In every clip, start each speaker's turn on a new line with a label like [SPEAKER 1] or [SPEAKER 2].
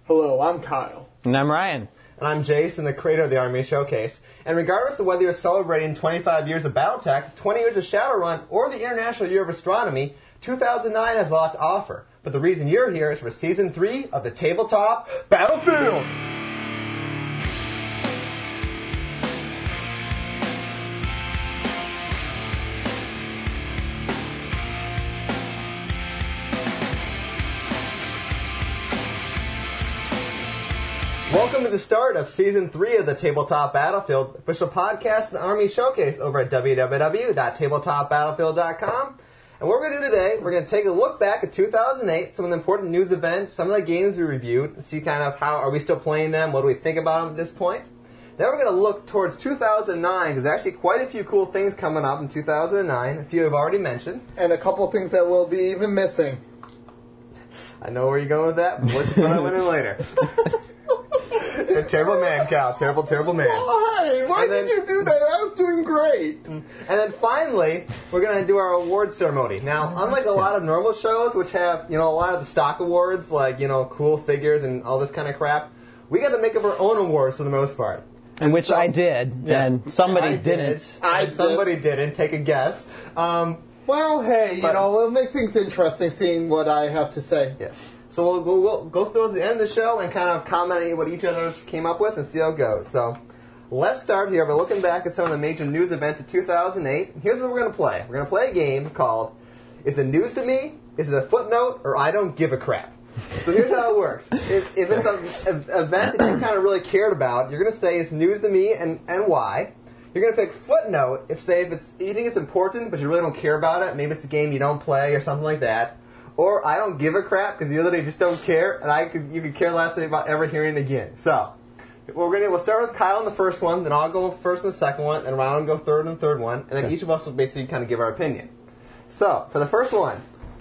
[SPEAKER 1] Hello, I'm Kyle.
[SPEAKER 2] And I'm Ryan.
[SPEAKER 3] And I'm Jason, the creator of the Army Showcase. And regardless of whether you're celebrating 25 years of Battletech, 20 years of Shadowrun, or the International Year of Astronomy, 2009 has a lot to offer. But the reason you're here is for Season 3 of the Tabletop Battlefield! Welcome to the start of Season 3 of the Tabletop Battlefield, official podcast and Army Showcase over at www.tabletopbattlefield.com. And what we're going to do today, we're going to take a look back at 2008, some of the important news events, some of the games we reviewed, and see kind of how are we still playing them, what do we think about them at this point. Then we're going to look towards 2009, because there's actually quite a few cool things coming up in 2009, a few I've already mentioned.
[SPEAKER 1] And a couple things that will be even missing.
[SPEAKER 3] I know where you're going with that, but let's put that one in later. Terrible man, Cal. Terrible man.
[SPEAKER 1] Why? Why did you do that? I was doing great.
[SPEAKER 3] And then finally, we're going to do our awards ceremony. Now, unlike a lot of normal shows, which have, a lot of the stock awards, like, cool figures and all this kind of crap, we got to make up our own awards for the most part.
[SPEAKER 2] And which I did, yes, and somebody didn't.
[SPEAKER 3] Somebody didn't. Take a guess.
[SPEAKER 1] Well, hey, we'll make things interesting seeing what I have to say.
[SPEAKER 3] Yes. So we'll go through those at the end of the show and kind of comment on what each other came up with and see how it goes. So let's start here by looking back at some of the major news events of 2008. Here's what we're going to play. We're going to play a game called Is It News to Me? Is It a Footnote? Or I Don't Give a Crap? So here's how it works. If it's an event that you kind of really cared about, you're going to say it's news to me and why. You're going to pick footnote if you think it's important but you really don't care about it. Maybe it's a game you don't play or something like that. Or I don't give a crap because you literally just don't care, and you could care less about ever hearing it again. So we'll start with Kyle in the first one, then I'll go first in the second one, and Ryan will go third in the third one, and then each of us will basically kind of give our opinion. So for the first one,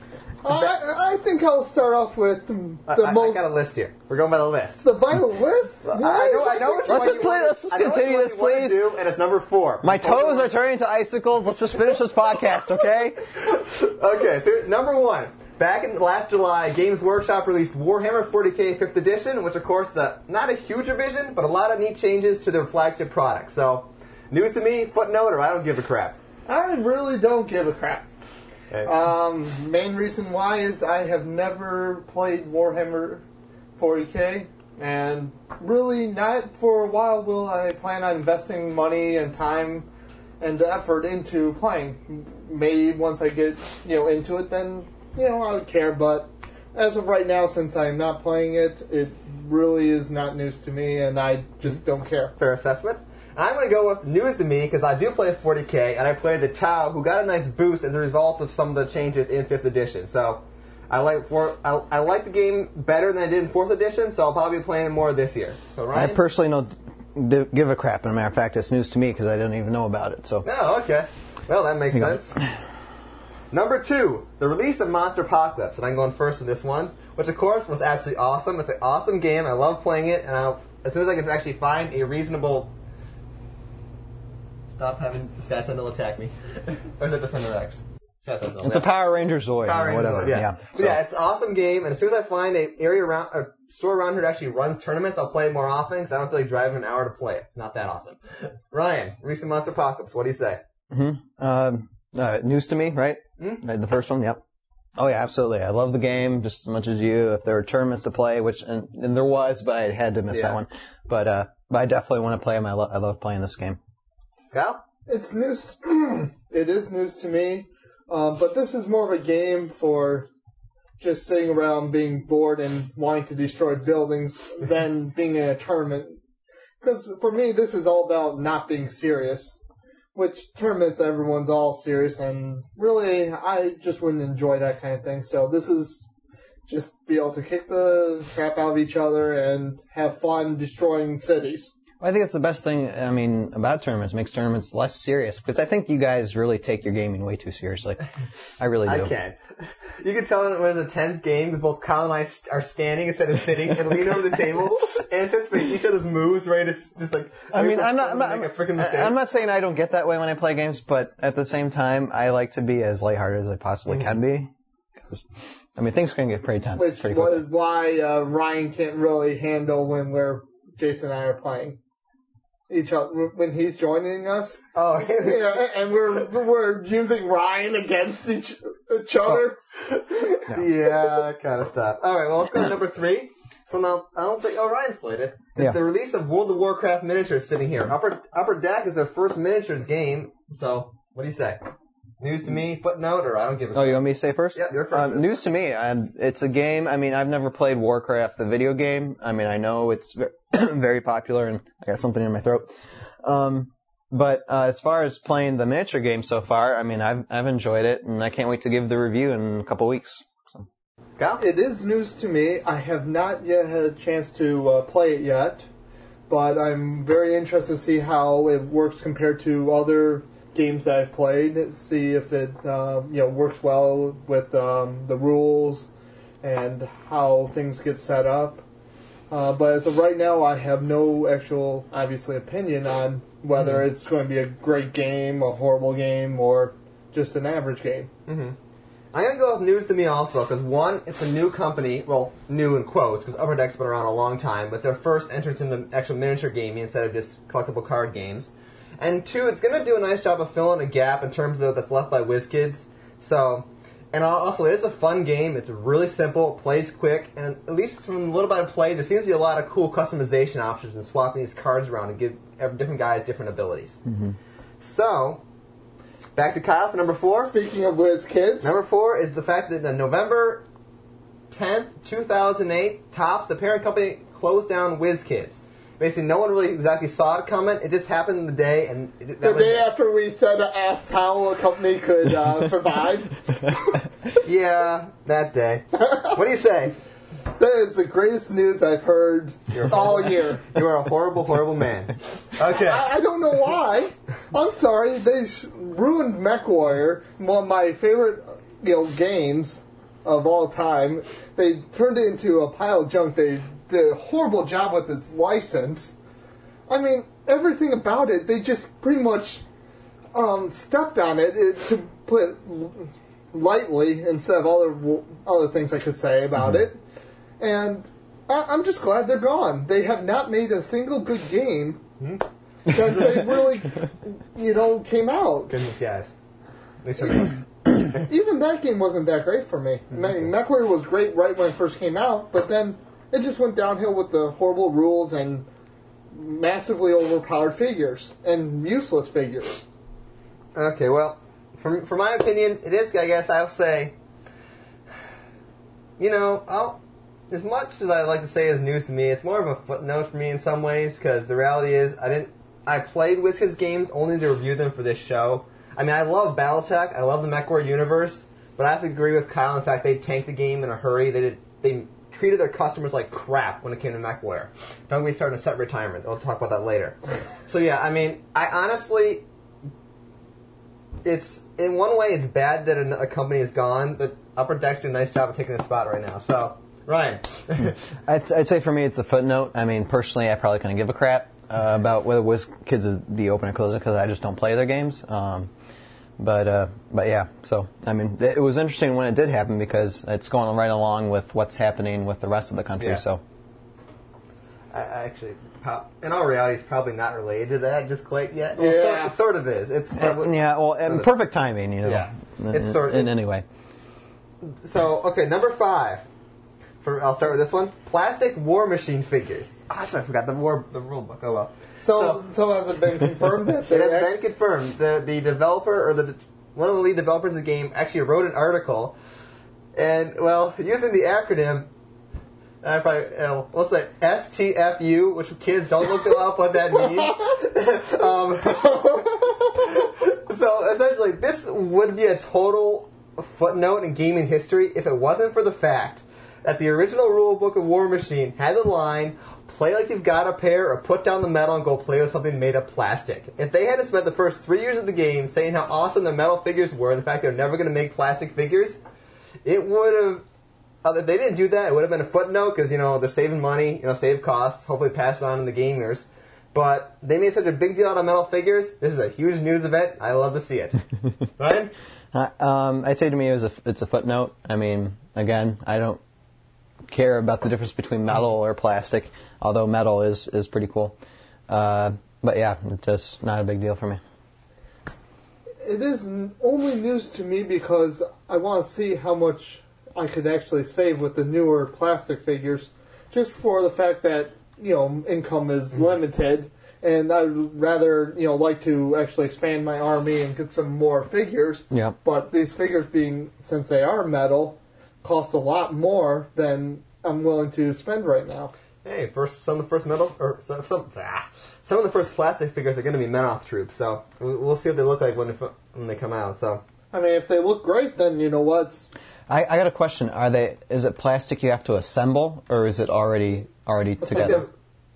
[SPEAKER 1] I think I'll start off with I
[SPEAKER 3] got a list here. We're going by the list.
[SPEAKER 1] The vital list?
[SPEAKER 3] I know which one you want.
[SPEAKER 2] Let's just continue this, please.
[SPEAKER 3] And it's number 4.
[SPEAKER 2] My toes are turning to icicles. Let's just finish this podcast, okay?
[SPEAKER 3] Okay, so number 1. Back in last July, Games Workshop released Warhammer 40k 5th edition, which of course is not a huge revision, but a lot of neat changes to their flagship product. So, news to me, footnote, or I don't give a crap.
[SPEAKER 1] I really don't give a crap.
[SPEAKER 3] Okay.
[SPEAKER 1] Main reason why is I have never played Warhammer 40k, and really not for a while will I plan on investing money and time and effort into playing. Maybe once I get into it, then I would care, but as of right now, since I'm not playing it, it really is not news to me, and I just don't care.
[SPEAKER 3] Fair assessment. I'm going to go with news to me, because I do play 40k, and I played the Tau, who got a nice boost as a result of some of the changes in 5th edition. So, I like the game better than I did in 4th edition, so I'll probably be playing more this year. So, Ryan?
[SPEAKER 2] I personally don't give a crap. As a matter of fact, it's news to me, because I didn't even know about it. So.
[SPEAKER 3] Oh, okay. Well, that makes sense. Number 2, the release of Monster Apocalypse, and I'm going first in this one, which of course was absolutely awesome. It's an awesome game. I love playing it, and as soon as I can actually find a reasonable... Stop having Sky Sentinel attack me. Or is it Defender X?
[SPEAKER 2] It's a Power Ranger Zoid.
[SPEAKER 3] Power Ranger
[SPEAKER 2] whatever.
[SPEAKER 3] Zoid, yes. Yeah, it's an awesome game, and as soon as I find a store around here that actually runs tournaments, I'll play it more often, because I don't feel like driving an hour to play it. It's not that awesome. Ryan, recent Monster Apocalypse, what do you say?
[SPEAKER 2] News to me, right? Mm-hmm. The first one, yep. Oh yeah, absolutely. I love the game just as much as you. If there were tournaments to play, which and there was, but I had to miss that one. But I definitely want to play them. I love playing this game.
[SPEAKER 3] Cal?
[SPEAKER 1] It's news. It is news to me, but this is more of a game for just sitting around being bored and wanting to destroy buildings than being in a tournament. Because for me, this is all about not being serious. Which tournaments everyone's all serious, and really, I just wouldn't enjoy that kind of thing. So this is just be able to kick the crap out of each other and have fun destroying cities.
[SPEAKER 2] I think it's the best thing, about tournaments. It makes tournaments less serious. Because I think you guys really take your gaming way too seriously. I really do.
[SPEAKER 3] I can't. You can tell when it's a tense game because both Kyle and I are standing instead of sitting and lean over the table, anticipate each other's moves, right? It's just like...
[SPEAKER 2] I'm not saying I don't get that way when I play games, but at the same time, I like to be as lighthearted as I possibly can be. Because I mean, things can get pretty tense.
[SPEAKER 1] Which
[SPEAKER 2] pretty quickly.
[SPEAKER 1] was why Ryan can't really handle when Jason and I are playing each other when he's joining us.
[SPEAKER 3] Oh,
[SPEAKER 1] Yeah, and we're using Ryan against each other.
[SPEAKER 3] Yeah, kind of stuff. All right, well, let's go to number 3. So now, I don't think... Oh, Ryan's played it. It's
[SPEAKER 2] Yeah.
[SPEAKER 3] the release of World of Warcraft miniatures sitting here. Upper Deck is their first miniatures game. So, what do you say? News to me, footnote, or I don't give a...
[SPEAKER 2] Oh, you want me to say first?
[SPEAKER 3] Yeah, you're first.
[SPEAKER 2] News to me. It's a game. I mean, I've never played Warcraft, the video game. I mean, I know it's very popular, and I got something in my throat. But as far as playing the miniature game so far, I mean, I've enjoyed it, and I can't wait to give the review in a couple weeks. So.
[SPEAKER 3] Kyle?
[SPEAKER 1] It is news to me. I have not yet had a chance to play it yet, but I'm very interested to see how it works compared to other games that I've played. See if it works well with the rules and how things get set up. But as of right now, I have no actual, obviously, opinion on whether it's going to be a great game, a horrible game, or just an average game.
[SPEAKER 3] Mm-hmm. I'm going to go with news to me also, because one, it's a new company, well, new in quotes, because Upper Deck's been around a long time, but it's their first entrance into actual miniature gaming instead of just collectible card games. And two, it's going to do a nice job of filling a gap in terms of that's left by WizKids. So, and also, it is a fun game. It's really simple, plays quick, and at least from the little bit of play, there seems to be a lot of cool customization options and swapping these cards around and give different guys different abilities.
[SPEAKER 2] Mm-hmm.
[SPEAKER 3] So, back to Kyle for number 4.
[SPEAKER 1] Speaking of WizKids,
[SPEAKER 3] Number 4 is the fact that on November 10th, 2008, Topps, the parent company, closed down WizKids. Basically, no one really exactly saw it coming. It just happened the day, and
[SPEAKER 1] the day after we asked how a company could survive.
[SPEAKER 3] Yeah, that day. What do you say?
[SPEAKER 1] That is the greatest news I've heard all year.
[SPEAKER 3] You are a horrible, horrible man. Okay.
[SPEAKER 1] I don't know why. I'm sorry. They ruined MechWarrior, one of my favorite games of all time. They turned it into a pile of junk. They did a horrible job with its license. I mean, everything about it, they just pretty much stepped on it, to put it lightly, instead of other things I could say about it. And I'm just glad they're gone. They have not made a single good game since they really, came out.
[SPEAKER 3] Goodness, guys. At least for me.
[SPEAKER 1] Even that game wasn't that great for me. I mean, MechWarrior was great right when it first came out, but then it just went downhill with the horrible rules and massively overpowered figures and useless figures.
[SPEAKER 3] Okay, well, for my opinion, it is, I guess I'll say, as much as I like to say is news to me, it's more of a footnote for me in some ways, because the reality is, I played WizKids games only to review them for this show. I mean, I love BattleTech, I love the MechWarrior universe, but I have to agree with Kyle. In fact, they tanked the game in a hurry. They treated their customers like crap when it came to MechWarrior. Don't get me started on set retirement. We'll talk about that later. So yeah, I mean, I honestly, it's in one way it's bad that a company is gone, but Upper Deck's doing a nice job of taking a spot right now. So Ryan,
[SPEAKER 2] I'd say for me it's a footnote. I mean, personally, I probably couldn't give a crap about whether WizKids would be open or closing because I just don't play their games. But yeah, so, I mean, it was interesting when it did happen because it's going right along with what's happening with the rest of the country,
[SPEAKER 3] yeah.
[SPEAKER 2] So.
[SPEAKER 3] I actually, in all reality, it's probably not related to that just quite yet. Well,
[SPEAKER 1] Yeah.
[SPEAKER 3] sort of is. It's
[SPEAKER 2] Yeah, well, and perfect timing,
[SPEAKER 3] Yeah. It's
[SPEAKER 2] in any way.
[SPEAKER 3] So, okay, number 5. I'll start with this one. Plastic War Machine figures. Oh, that's right, I forgot the rule book. Oh, well.
[SPEAKER 1] So has it been confirmed that
[SPEAKER 3] It has been confirmed. The developer, or one of the lead developers of the game, actually wrote an article, and, well, using the acronym, we'll say STFU, which kids don't look up what that means. So, essentially, this would be a total footnote in gaming history if it wasn't for the fact that the original rulebook of War Machine had the line, play like you've got a pair, or put down the metal and go play with something made of plastic. If they hadn't spent the first 3 years of the game saying how awesome the metal figures were, and the fact they're never going to make plastic figures, it would have... If they didn't do that, it would have been a footnote, because, they're saving money, save costs, hopefully pass it on to the gamers. But they made such a big deal out of metal figures. This is a huge news event. I love to see it. Ryan?
[SPEAKER 2] I'd say to me it's a footnote. I mean, Again, I don't care about the difference between metal or plastic, although metal is pretty cool. But yeah, it's just not a big deal for me.
[SPEAKER 1] It is only news to me because I want to see how much I could actually save with the newer plastic figures, just for the fact that, income is limited, and I'd rather, like to actually expand my army and get some more figures.
[SPEAKER 2] Yeah.
[SPEAKER 1] But these figures since they are metal, cost a lot more than I'm willing to spend right now.
[SPEAKER 3] Hey, some of the first metal, or some of the first plastic figures are going to be Menoth troops, so we'll see what they look like when they come out. So,
[SPEAKER 1] I mean, if they look great, then you know what?
[SPEAKER 2] I got a question. Is it plastic you have to assemble, or is it already together?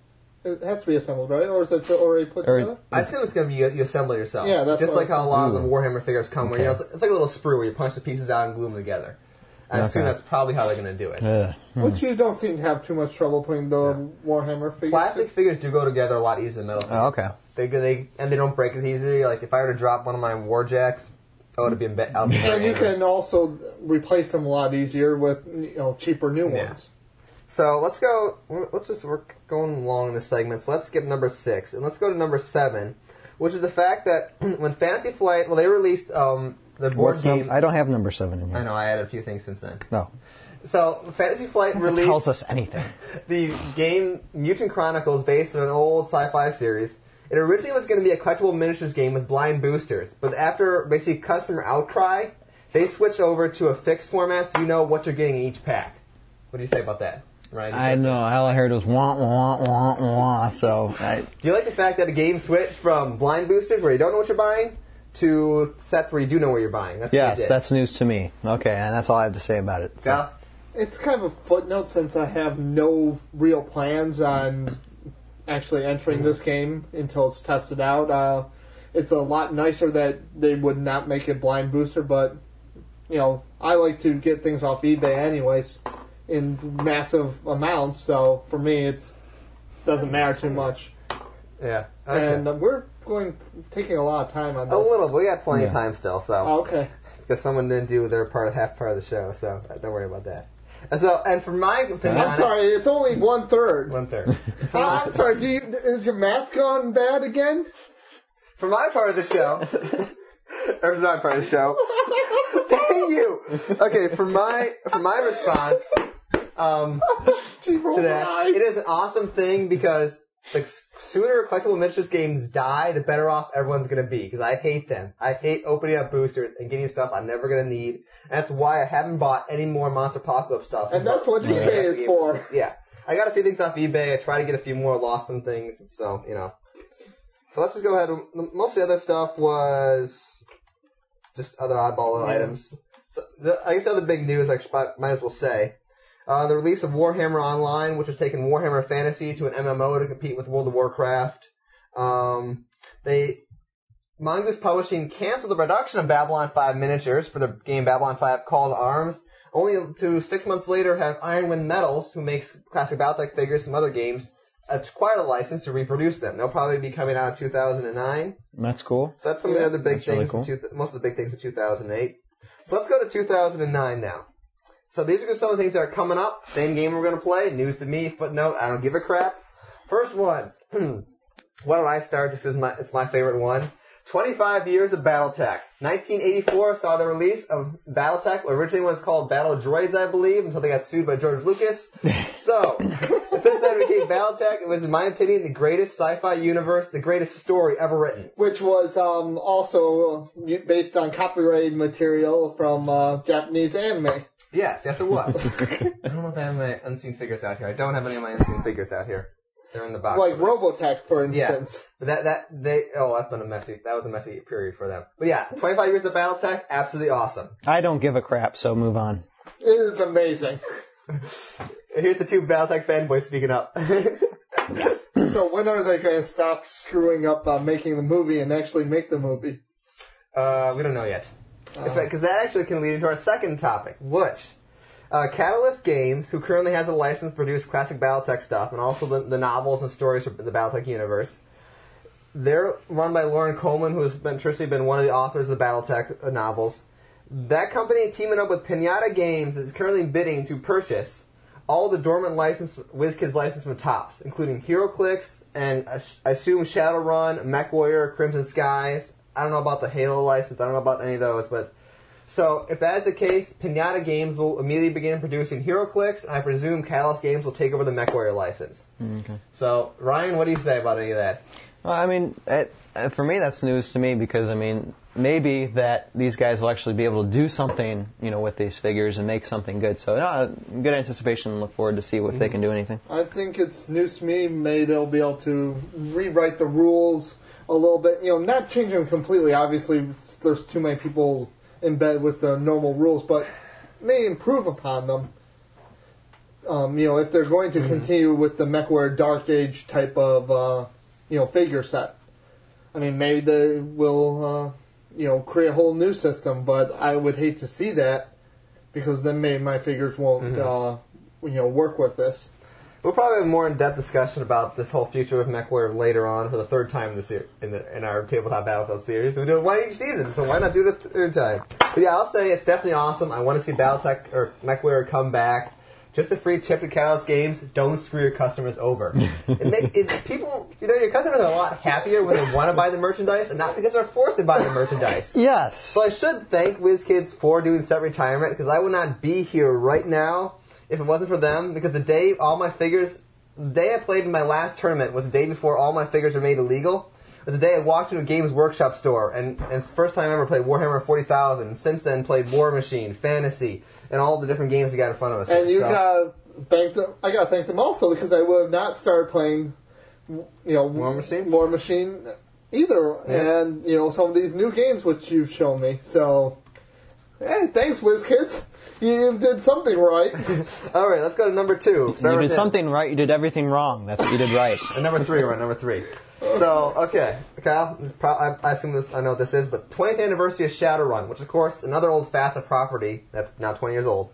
[SPEAKER 1] It has to be assembled, right? Or is it already put together?
[SPEAKER 3] I assume it's going to be you assemble yourself.
[SPEAKER 1] Yeah, that's
[SPEAKER 3] just like how a lot of the Warhammer figures come,
[SPEAKER 2] Okay.
[SPEAKER 3] where it's like a little sprue where you punch the pieces out and glue them together. I assume that's probably how they're going to do it.
[SPEAKER 1] Which you don't seem to have too much trouble putting the Warhammer figures.
[SPEAKER 3] Plastic figures do go together a lot easier than metal figures.
[SPEAKER 2] Oh, okay.
[SPEAKER 3] They don't break as easily. Like if I were to drop one of my Warjacks, I would have been.
[SPEAKER 1] And you can also replace them a lot easier with cheaper new ones.
[SPEAKER 3] So let's go. We're going along in this segment. So let's skip number 6 and let's go to number 7, which is the fact that when Fantasy Flight, they released the board game.
[SPEAKER 2] I don't have number 7 in here.
[SPEAKER 3] I know. I added a few things since then.
[SPEAKER 2] No.
[SPEAKER 3] So Fantasy Flight released
[SPEAKER 2] tells us anything.
[SPEAKER 3] the game Mutant Chronicles, based on an old sci-fi series. It originally was going to be a collectible miniatures game with blind boosters, but after basically customer outcry, they switched over to a fixed format, so you know what you're getting in each pack. What do you say about that, Ryan?
[SPEAKER 2] I know. All I heard was wah, wah, wah, wah. So,
[SPEAKER 3] do you like the fact that a game switched from blind boosters, where you don't know what you're buying, to sets where you do know what you're buying?
[SPEAKER 2] Yes, that's news to me. Okay, and that's all I have to say about it. So.
[SPEAKER 3] Yeah.
[SPEAKER 1] It's kind of a footnote since I have no real plans on actually entering this game until it's tested out. It's a lot nicer that they would not make it blind booster, but I like to get things off eBay anyways in massive amounts, so for me it doesn't matter too much.
[SPEAKER 3] Yeah. Okay.
[SPEAKER 1] And we're taking a lot of time on this.
[SPEAKER 3] A little, but we got plenty of time still, so.
[SPEAKER 1] Oh, okay.
[SPEAKER 3] Because someone didn't do their half part of the show, so don't worry about that. And for my opinion,
[SPEAKER 1] I'm sorry, it's only 1/3.
[SPEAKER 3] 1/3.
[SPEAKER 1] I'm sorry, is your math gone bad again?
[SPEAKER 3] For my part of the show, or for my part of the show, dang you! Okay, for my response to that, it is an awesome thing because the sooner collectible miniatures games die, the better off everyone's going to be. Because I hate them. I hate opening up boosters and getting stuff I'm never going to need. And that's why I haven't bought any more Monster Apocalypse stuff.
[SPEAKER 1] And that's what eBay is for.
[SPEAKER 3] Yeah. I got a few things off eBay. I try to get a few more lost in things. So, So let's just go ahead. Most of the other stuff was just other oddball little items. So I guess the other big news, I might as well say, the release of Warhammer Online, which has taken Warhammer Fantasy to an MMO to compete with World of Warcraft. Mongoose Publishing canceled the production of Babylon 5 miniatures for the game Babylon 5 Call to Arms, only to 6 months later have Ironwind Metals, who makes classic Battletech figures from other games, acquire the license to reproduce them. They'll probably be coming out in 2009.
[SPEAKER 2] That's cool.
[SPEAKER 3] So that's some of the other big things,
[SPEAKER 2] really cool.
[SPEAKER 3] most of the big things for 2008. So let's go to 2009 now. So these are some of the things that are coming up. Same game we're going to play. News to me, footnote, I don't give a crap. First one. Why don't I start just because it's my favorite one. 25 years of Battletech. 1984 saw the release of Battletech. Originally it was called Battle Droids, I believe, until they got sued by George Lucas. So, since then it became Battletech. It was, in my opinion, the greatest sci-fi universe, the greatest story ever written.
[SPEAKER 1] Which was also based on copyrighted material from Japanese anime.
[SPEAKER 3] Yes, it was. I don't know if I have my Unseen Figures out here. I don't have any of my Unseen Figures out here. They're in the box.
[SPEAKER 1] Like Robotech, for instance.
[SPEAKER 3] Yeah. That was a messy period for them. But yeah, 25 years of Battletech, absolutely awesome.
[SPEAKER 2] I don't give a crap, so move on.
[SPEAKER 1] It is amazing.
[SPEAKER 3] Here's the two Battletech fanboys speaking up.
[SPEAKER 1] So when are they going to stop screwing up making the movie and actually make the movie?
[SPEAKER 3] We don't know yet. Because that actually can lead into our second topic, which Catalyst Games, who currently has a license to produce classic Battletech stuff and also the novels and stories from the Battletech universe. They're run by Lauren Coleman, who has traditionally been one of the authors of the Battletech novels. That company, teaming up with Pinata Games, is currently bidding to purchase all the dormant WizKids license from Topps, including HeroClix and I assume Shadowrun, MechWarrior, Crimson Skies. I don't know about the Halo license. I don't know about any of those. But so if that is the case, Pinata Games will immediately begin producing HeroClix, and I presume Catalyst Games will take over the MechWarrior license.
[SPEAKER 2] Okay.
[SPEAKER 3] So, Ryan, what do you say about any of that?
[SPEAKER 2] Well, I mean, for me, that's news to me because, I mean, maybe that these guys will actually be able to do something, with these figures and make something good. So, good anticipation and look forward to see if they can do anything.
[SPEAKER 1] I think it's news to me. Maybe they'll be able to rewrite the rules a little bit. Not change them completely. Obviously, there's too many people in bed with the normal rules, but may improve upon them. If they're going to continue with the MechWarrior Dark Age type of, figure set. I mean, maybe they will, create a whole new system, but I would hate to see that because then maybe my figures won't, work with this.
[SPEAKER 3] We'll probably have a more in-depth discussion about this whole future of MechWarrior later on for the third time in our Tabletop Battlefield series. We do it one each season, so why not do it a third time? But yeah, I'll say it's definitely awesome. I want to see Battletech or MechWarrior come back. Just a free tip to Catalyst Games: don't screw your customers over. People, your customers are a lot happier when they want to buy the merchandise, and not because they're forced to buy the merchandise.
[SPEAKER 2] Yes.
[SPEAKER 3] So I should thank WizKids for doing set retirement, because I would not be here right now if it wasn't for them. Because the day I played in my last tournament was the day before all my figures were made illegal. It was the day I walked into a Games Workshop store, and it's the first time I ever played Warhammer 40,000, and since then played War Machine, Fantasy, and all the different games they got in front of us.
[SPEAKER 1] And gotta thank them. I gotta thank them also because I would have not started playing,
[SPEAKER 3] War
[SPEAKER 1] Machine either. Yeah. And some of these new games which you've shown me. So, hey, thanks, WizKids. You did something right.
[SPEAKER 3] All right, let's go to number 2.
[SPEAKER 2] You did something right. You did everything wrong. That's what you did right.
[SPEAKER 3] And number 3, we're at number 3. So, okay, Kyle, I assume this. I know what this is, but 20th anniversary of Shadowrun, which is, of course, another old Facet property that's now 20 years old.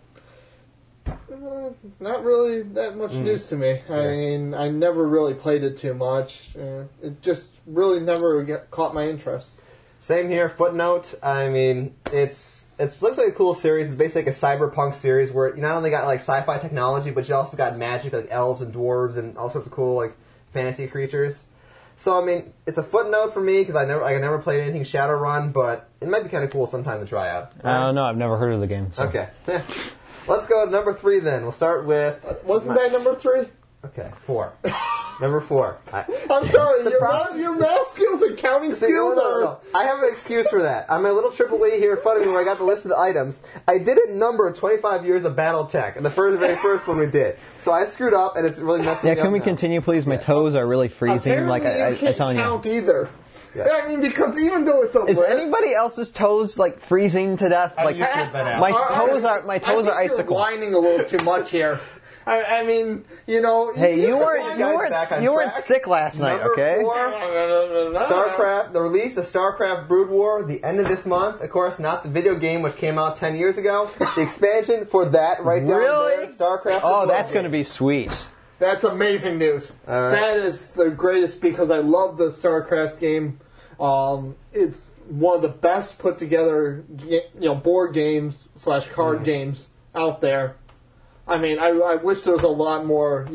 [SPEAKER 1] Not really that much news to me. I mean, I never really played it too much. It just really never caught my interest.
[SPEAKER 3] Same here. Footnote. I mean, it looks like a cool series. It's basically like a cyberpunk series where you not only got like sci-fi technology, but you also got magic, like elves and dwarves and all sorts of cool like fantasy creatures. So I mean, it's a footnote for me because I never played anything Shadowrun, but it might be kind of cool sometime to try out.
[SPEAKER 2] I don't know. I've never heard of the game. So.
[SPEAKER 3] Okay. Let's go to number 3 then. We'll start with...
[SPEAKER 1] Wasn't that number 3?
[SPEAKER 3] Okay, 4. Number 4.
[SPEAKER 1] I'm sorry, your math skills and counting skills are...
[SPEAKER 3] No. I have an excuse for that. I'm a little Triple E here in front of me where I got the list of the items. I didn't number 25 years of Battletech, and the very first one we did. So I screwed up, and it's really messing me up.
[SPEAKER 2] Yeah, can we continue, please? My toes are really freezing.
[SPEAKER 1] Apparently
[SPEAKER 2] I
[SPEAKER 1] can't
[SPEAKER 2] telling
[SPEAKER 1] count
[SPEAKER 2] you.
[SPEAKER 1] either.
[SPEAKER 3] Yeah.
[SPEAKER 1] I mean, because even though it's a
[SPEAKER 2] Is
[SPEAKER 1] list...
[SPEAKER 2] anybody else's toes like freezing to death? Like my toes are icicles.
[SPEAKER 1] You're whining a little too much here. I mean,
[SPEAKER 2] Hey, you weren't sick last night, okay?
[SPEAKER 3] Number 4, StarCraft. The release of StarCraft Brood War, the end of this month. Of course, not the video game which came out 10 years ago. The expansion for that right down there. StarCraft.
[SPEAKER 2] Oh, that's going to be sweet.
[SPEAKER 1] That's amazing news.
[SPEAKER 3] All right.
[SPEAKER 1] That is the greatest because I love the StarCraft game. It's one of the best put together, board games / card games out there. I mean, I wish there was a lot more,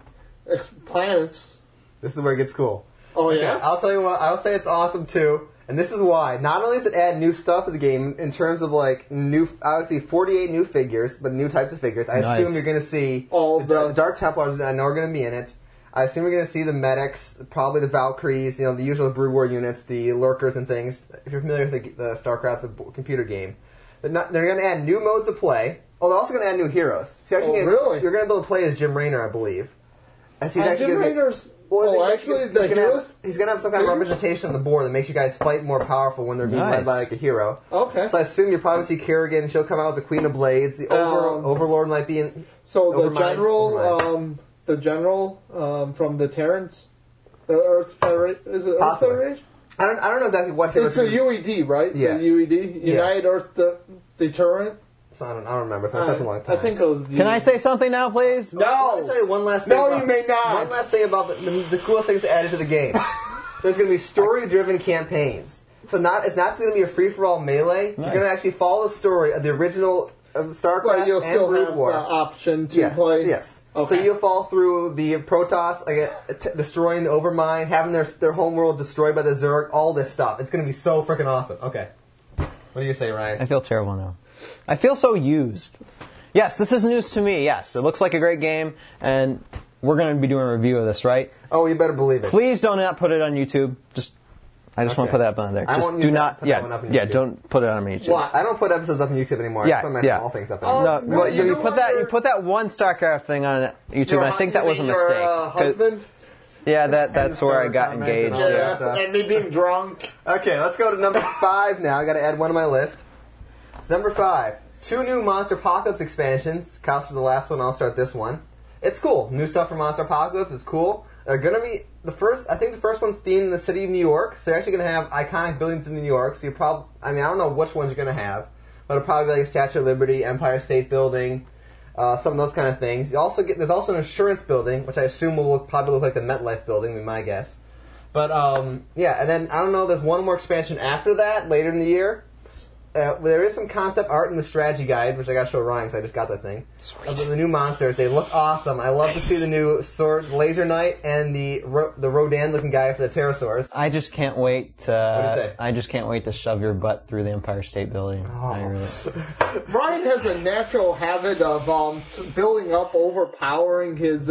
[SPEAKER 1] planets.
[SPEAKER 3] This is where it gets cool.
[SPEAKER 1] Oh,
[SPEAKER 3] okay,
[SPEAKER 1] yeah?
[SPEAKER 3] I'll tell you what, I'll say it's awesome too. And this is why. Not only does it add new stuff to the game in terms of obviously 48 new figures, but new types of figures. I assume you're going to see
[SPEAKER 1] all
[SPEAKER 3] the Dark Templars I know are going to be in it. I assume you're going to see the medics, probably the Valkyries, the usual Brood War units, the lurkers and things. If you're familiar with the StarCraft computer game. They're going to add new modes of play. Oh, they're also going to add new heroes. So
[SPEAKER 1] really? You're
[SPEAKER 3] going to be able to play as Jim Raynor, I believe.
[SPEAKER 1] Jim Raynor's... the heroes?
[SPEAKER 3] He's going to have some kind of representation on the board that makes you guys fight more powerful when they're being led by a hero.
[SPEAKER 1] Okay.
[SPEAKER 3] So I assume you'll probably see Kerrigan. She'll come out as the Queen of Blades. The Overlord might be in...
[SPEAKER 1] So the general from the Terrans? The Earth Federation? Is it Earth Federation?
[SPEAKER 3] I don't know exactly what hero...
[SPEAKER 1] It's a UED, right?
[SPEAKER 3] Yeah.
[SPEAKER 1] The UED? United Earth Deterrent?
[SPEAKER 3] I don't remember. It's been such a long time.
[SPEAKER 1] I think it was...
[SPEAKER 2] Can I say something now, please?
[SPEAKER 3] No! I'll tell you one last thing.
[SPEAKER 1] No, you may not!
[SPEAKER 3] One last thing about the coolest things added to the game. There's going to be story-driven campaigns. So it's not going to be a free-for-all melee.
[SPEAKER 2] Nice.
[SPEAKER 3] You're going to actually follow the story of the original StarCraft
[SPEAKER 1] But you'll
[SPEAKER 3] and
[SPEAKER 1] still
[SPEAKER 3] Brood
[SPEAKER 1] have
[SPEAKER 3] War.
[SPEAKER 1] the option to play.
[SPEAKER 3] Yes.
[SPEAKER 1] Okay.
[SPEAKER 3] So you'll fall through the Protoss, destroying the Overmind, having their homeworld destroyed by the Zerg, all this stuff. It's going to be so freaking awesome. Okay. What do you say, Ryan?
[SPEAKER 2] I feel terrible now. I feel so used. Yes, this is news to me. Yes, it looks like a great game, and we're going to be doing a review of this, right?
[SPEAKER 3] Oh, you better believe it.
[SPEAKER 2] Please do not put it on YouTube. I just want to put that up on there.
[SPEAKER 3] I
[SPEAKER 2] Just
[SPEAKER 3] won't use
[SPEAKER 2] do
[SPEAKER 3] that-
[SPEAKER 2] not.
[SPEAKER 3] put that one up on YouTube.
[SPEAKER 2] Don't put it on YouTube.
[SPEAKER 1] Why?
[SPEAKER 3] I don't put episodes up on YouTube anymore.
[SPEAKER 2] Yeah,
[SPEAKER 3] I put my
[SPEAKER 2] yeah.
[SPEAKER 3] small things up
[SPEAKER 1] Oh,
[SPEAKER 3] anymore.
[SPEAKER 2] No,
[SPEAKER 1] well,
[SPEAKER 2] you,
[SPEAKER 1] you know
[SPEAKER 2] put
[SPEAKER 1] what?
[SPEAKER 2] that. You put that one StarCraft thing on YouTube, and I think that was a mistake.
[SPEAKER 1] Your
[SPEAKER 2] 'Cause-
[SPEAKER 1] husband?
[SPEAKER 2] Yeah, that's where I got
[SPEAKER 3] comments and
[SPEAKER 2] engaged.
[SPEAKER 3] all that
[SPEAKER 2] Yeah.
[SPEAKER 3] stuff.
[SPEAKER 1] And me being drunk.
[SPEAKER 3] Okay, let's go to number 5 now. I got to add one to my list. It's number 5. 2 new Monster Apocalypse expansions. Cost for the last one. I'll start this one. It's cool. New stuff for Monster Apocalypse is cool. They're gonna be the first. I think the first one's themed in the city of New York, so you're actually gonna have iconic buildings in New York. So you probably, I don't know which ones you're gonna have, but it'll probably be like a Statue of Liberty, Empire State Building, some of those kind of things. There's also an insurance building, which I assume will probably look like the MetLife building, would be my guess. But yeah, and then I don't know. There's one more expansion after that later in the year. There is some concept art in the strategy guide, which I got to show Ryan because I just got that thing. Of the new monsters, they look awesome. I love to see the new sword, Laser Knight, and the Rodan-looking guy for the pterosaurs.
[SPEAKER 2] I just can't wait to.
[SPEAKER 3] What do you say?
[SPEAKER 2] I just can't wait to shove your butt through the Empire State Building. I really.
[SPEAKER 1] Ryan has a natural habit of building up, overpowering his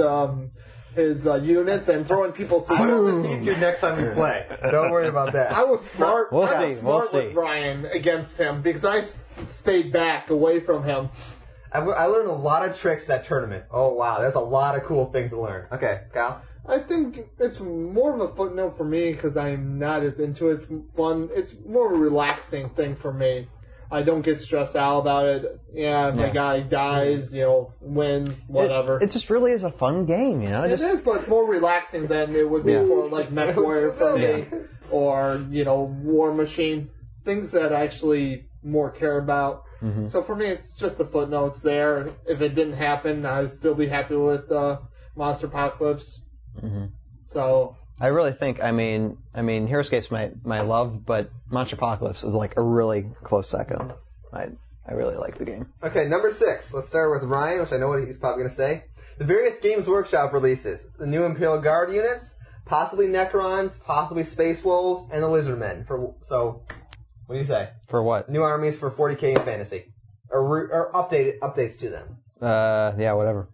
[SPEAKER 1] units and throwing people to.
[SPEAKER 3] I will defeat you next time we play. Don't worry about that.
[SPEAKER 1] I was smart.
[SPEAKER 2] We'll
[SPEAKER 1] I was
[SPEAKER 2] see, we'll
[SPEAKER 1] smart
[SPEAKER 2] see.
[SPEAKER 1] with Ryan against him because I stayed back away from him.
[SPEAKER 3] I learned a lot of tricks that tournament. Oh wow, there's a lot of cool things to learn. Okay, Kyle.
[SPEAKER 1] I think it's more of a footnote for me because I'm not as into it. It's fun. It's more of a relaxing thing for me. I don't get stressed out about it. Yeah, if my guy dies, win, whatever.
[SPEAKER 2] It just really is a fun game, you know.
[SPEAKER 1] It is, but it's more relaxing than it would be for like MechWarrior for me, or War Machine, things that I actually more care about.
[SPEAKER 2] Mm-hmm.
[SPEAKER 1] So for me, it's just a footnote. It's there. If it didn't happen, I'd still be happy with Monster Apocalypse.
[SPEAKER 2] Mm-hmm.
[SPEAKER 1] So
[SPEAKER 2] I really think. I mean, Heroescape's my love, but Monster Apocalypse is like a really close second. I really like the game.
[SPEAKER 3] Okay, number 6. Let's start with Ryan, which I know what he's probably going to say. The various Games Workshop releases. The new Imperial Guard units, possibly Necrons, possibly Space Wolves, and the Lizardmen. So, what do you say?
[SPEAKER 2] For what?
[SPEAKER 3] New armies for 40k in fantasy. Or updates to them.
[SPEAKER 2] Yeah, whatever.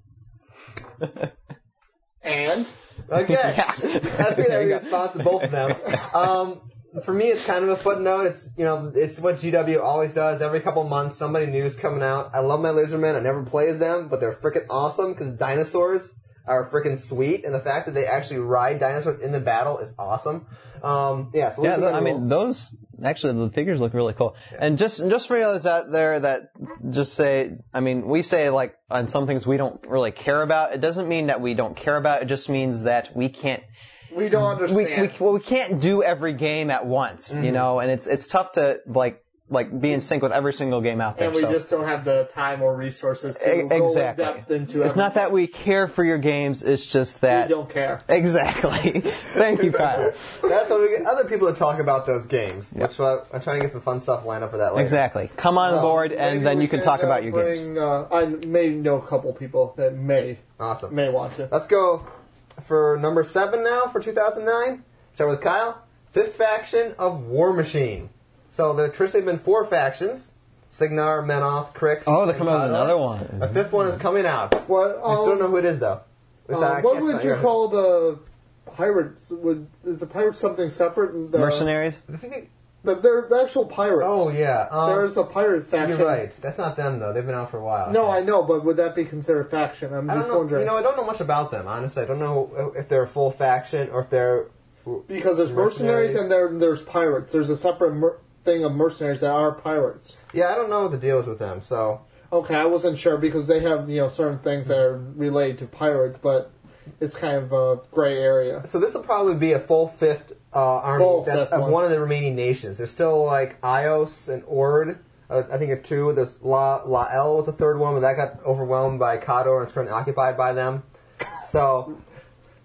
[SPEAKER 1] and
[SPEAKER 3] Okay.
[SPEAKER 2] Yeah.
[SPEAKER 3] I figured that would be a response to both of them. For me, it's kind of a footnote. It's what GW always does. Every couple months, somebody new's coming out. I love my Lizardmen. I never play as them, but they're freaking awesome because dinosaurs are freaking sweet, and the fact that they actually ride dinosaurs in the battle is awesome. So Lizardmen
[SPEAKER 2] those actually the figures look really cool. Yeah. And just for those out there that just say, we say like on some things we don't really care about. It doesn't mean that we don't care about. It just means that we can't.
[SPEAKER 1] We don't understand.
[SPEAKER 2] We can't do every game at once, and it's tough to like be in sync with every single game out there.
[SPEAKER 1] And we just don't have the time or resources to go in depth into it.
[SPEAKER 2] It's not that we care for your games, it's just that...
[SPEAKER 1] We don't care.
[SPEAKER 2] Exactly. Thank you, Kyle.
[SPEAKER 3] That's why we get other people to talk about those games, which I'm trying to get some fun stuff lined up for that later.
[SPEAKER 2] Exactly. Come on board, and then you can talk about your games.
[SPEAKER 1] I may know a couple people that may want to.
[SPEAKER 3] Let's go for number 7 now for 2009. Start with Kyle. 5th faction of War Machine. So there traditionally been 4 factions: Signar, Menoth, Krix.
[SPEAKER 2] Oh, they're coming out with another one.
[SPEAKER 3] A 5th one is coming out.
[SPEAKER 1] What?
[SPEAKER 3] I still don't know who it is though.
[SPEAKER 1] What would you call the pirates? Is the pirates something separate?
[SPEAKER 2] Mercenaries?
[SPEAKER 1] They're the actual pirates.
[SPEAKER 3] Oh yeah.
[SPEAKER 1] There's a pirate faction.
[SPEAKER 3] You're right. That's not them though. They've been out for a while.
[SPEAKER 1] No, I know, but would that be considered a faction? I'm just wondering.
[SPEAKER 3] I don't know much about them. Honestly, I don't know if they're a full faction or if they're
[SPEAKER 1] because there's mercenaries and there's pirates. There's a separate thing of mercenaries that are pirates.
[SPEAKER 3] Yeah, I don't know what the deal is with them. So
[SPEAKER 1] okay, I wasn't sure because they have certain things that are related to pirates, but it's kind of a gray area.
[SPEAKER 3] So this will probably be a full 5th army of one of the remaining nations. There's still like Ios and Ord. I think are 2. There's Lael was the 3rd one, but that got overwhelmed by Khador and is currently occupied by them. So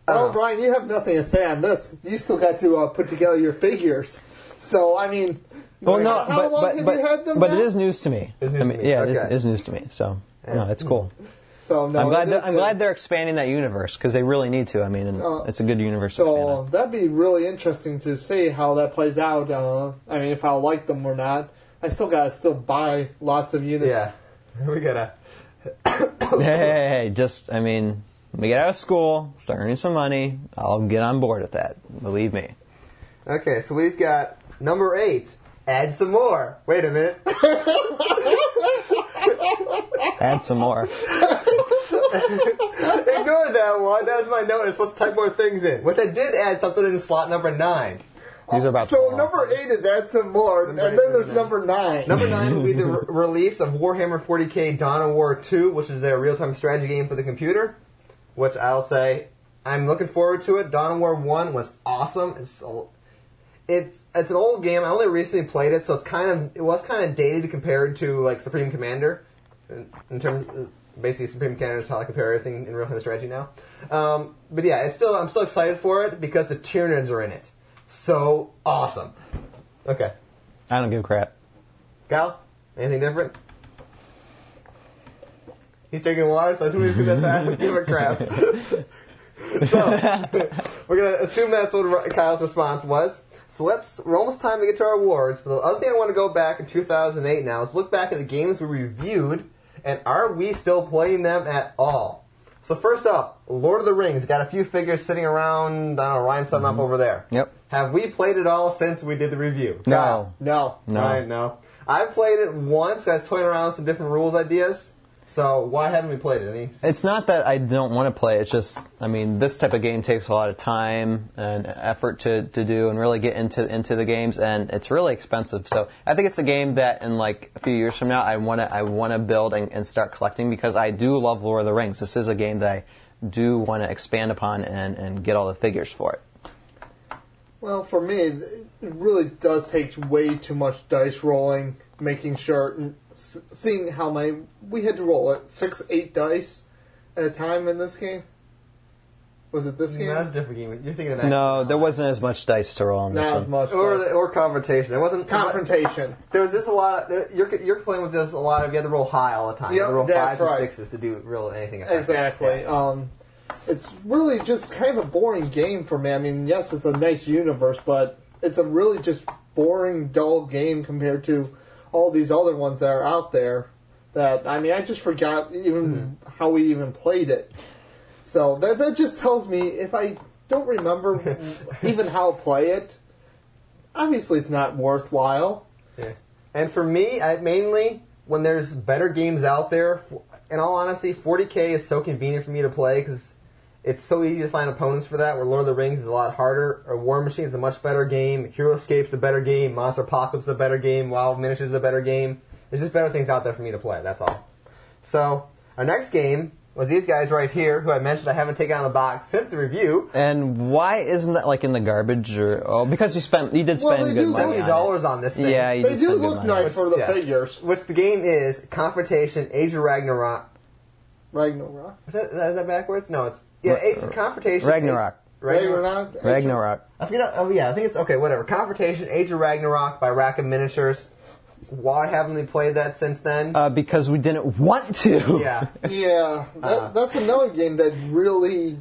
[SPEAKER 1] Well, Brian, you have nothing to say on this. You still got to put together your figures. So, I mean,
[SPEAKER 2] Well, no,
[SPEAKER 1] how long have you had them
[SPEAKER 2] but
[SPEAKER 1] now?
[SPEAKER 2] it is news to me.
[SPEAKER 3] It's news to me.
[SPEAKER 2] Yeah,
[SPEAKER 3] Okay.
[SPEAKER 2] it is news to me. So, no, it's cool.
[SPEAKER 1] So, no,
[SPEAKER 2] I'm glad they're expanding that universe because they really need to. I mean, and it's a good universe to expand
[SPEAKER 1] So
[SPEAKER 2] on.
[SPEAKER 1] that'd be really interesting to see how that plays out. I mean, if I'll like them or not. I still gotta buy lots of units.
[SPEAKER 3] Yeah. We gotta...
[SPEAKER 2] Hey, just, I mean, when we get out of school, start earning some money, I'll get on board with that. Believe me.
[SPEAKER 3] Okay, so we've got number 8. Add some more. Wait a minute.
[SPEAKER 2] Add some more.
[SPEAKER 3] Ignore that one. That was my note. I was supposed to type more things in. Which I did add something in slot number 9.
[SPEAKER 2] These are about
[SPEAKER 1] So
[SPEAKER 2] to
[SPEAKER 1] number 8 is add some more, and then there's number 9.
[SPEAKER 3] Number 9 will be the release of Warhammer 40k Dawn of War 2, which is their real-time strategy game for the computer. Which I'll say, I'm looking forward to it. Dawn of War 1 was awesome. It's an old game. I only recently played it, so it was kind of dated compared to like Supreme Commander. In terms, basically Supreme Commander is how I compare everything in real-time strategy now. But yeah, I'm still excited for it because the Tyranids are in it. So awesome. Okay.
[SPEAKER 2] I don't give a crap.
[SPEAKER 3] Kyle, anything different? He's drinking water, so as soon as he's that, give a crap. So, we're going to assume that's what Kyle's response was. So we're almost time to get to our awards. But the other thing I want to go back in 2008 now is look back at the games we reviewed, and are we still playing them at all? So first up, Lord of the Rings. Got a few figures sitting around, I don't know, Ryan set them up over there.
[SPEAKER 2] Yep.
[SPEAKER 3] Have we played it all since we did the review?
[SPEAKER 2] No.
[SPEAKER 1] No.
[SPEAKER 3] Right, no. I played it once, I was toying around with some different rules ideas. So why haven't we played it? Any?
[SPEAKER 2] It's not that I don't want to play. It's just, I mean, this type of game takes a lot of time and effort to do and really get into the games, and it's really expensive. So I think it's a game that in like a few years from now I want to build and start collecting because I do love Lord of the Rings. This is a game that I do want to expand upon and get all the figures for it.
[SPEAKER 1] Well, for me, it really does take way too much dice rolling, making sure, seeing how we had to roll it 6, 8 dice at a time in this game. Was it this game?
[SPEAKER 3] No, that's a different game. You're thinking of that.
[SPEAKER 2] No, there wasn't as much dice to roll on this
[SPEAKER 1] Not
[SPEAKER 2] one.
[SPEAKER 1] as much.
[SPEAKER 3] Or confrontation. It wasn't
[SPEAKER 1] Confrontation.
[SPEAKER 3] There was just a lot. Your complaint was just a lot of you had to roll high all the time. You had to roll
[SPEAKER 1] Yep, that's
[SPEAKER 3] 5s and
[SPEAKER 1] right.
[SPEAKER 3] 6s to do real anything effective.
[SPEAKER 1] Exactly.
[SPEAKER 3] Yeah.
[SPEAKER 1] It's really just kind of a boring game for me. I mean, yes, it's a nice universe, but it's a really just boring, dull game compared to all these other ones that are out there. That, I mean, I just forgot even how we even played it. So that just tells me if I don't remember even how to play it, obviously it's not worthwhile.
[SPEAKER 3] Yeah. And for me, mainly when there's better games out there, in all honesty, 40k is so convenient for me to play because it's so easy to find opponents for that, where Lord of the Rings is a lot harder, or War Machine is a much better game, Heroescape's a better game, Monster Apocalypse is a better game, Wild Miniatures is a better game. There's just better things out there for me to play, that's all. So, our next game was these guys right here, who I mentioned I haven't taken out of the box since the review.
[SPEAKER 2] And why isn't that like in the garbage because you did
[SPEAKER 1] Well,
[SPEAKER 2] spend
[SPEAKER 1] they
[SPEAKER 2] good
[SPEAKER 1] do
[SPEAKER 2] money on
[SPEAKER 3] $70 on this thing.
[SPEAKER 2] Yeah, you
[SPEAKER 1] They
[SPEAKER 2] did
[SPEAKER 1] do
[SPEAKER 2] spend good
[SPEAKER 1] look
[SPEAKER 2] money.
[SPEAKER 1] nice for the
[SPEAKER 3] Yeah.
[SPEAKER 1] figures.
[SPEAKER 3] Which the game is Confrontation, Age of Ragnarok.
[SPEAKER 1] Ragnarok.
[SPEAKER 3] Is that backwards? No, it's Age of Confrontation.
[SPEAKER 2] Ragnarok.
[SPEAKER 1] Ragnarok.
[SPEAKER 3] I forget. Oh yeah, I think it's okay. Whatever. Confrontation, Age of Ragnarok by Rackham Miniatures. Why haven't we played that since then?
[SPEAKER 2] Because we didn't want to.
[SPEAKER 3] Yeah.
[SPEAKER 1] Yeah, that's another game that really...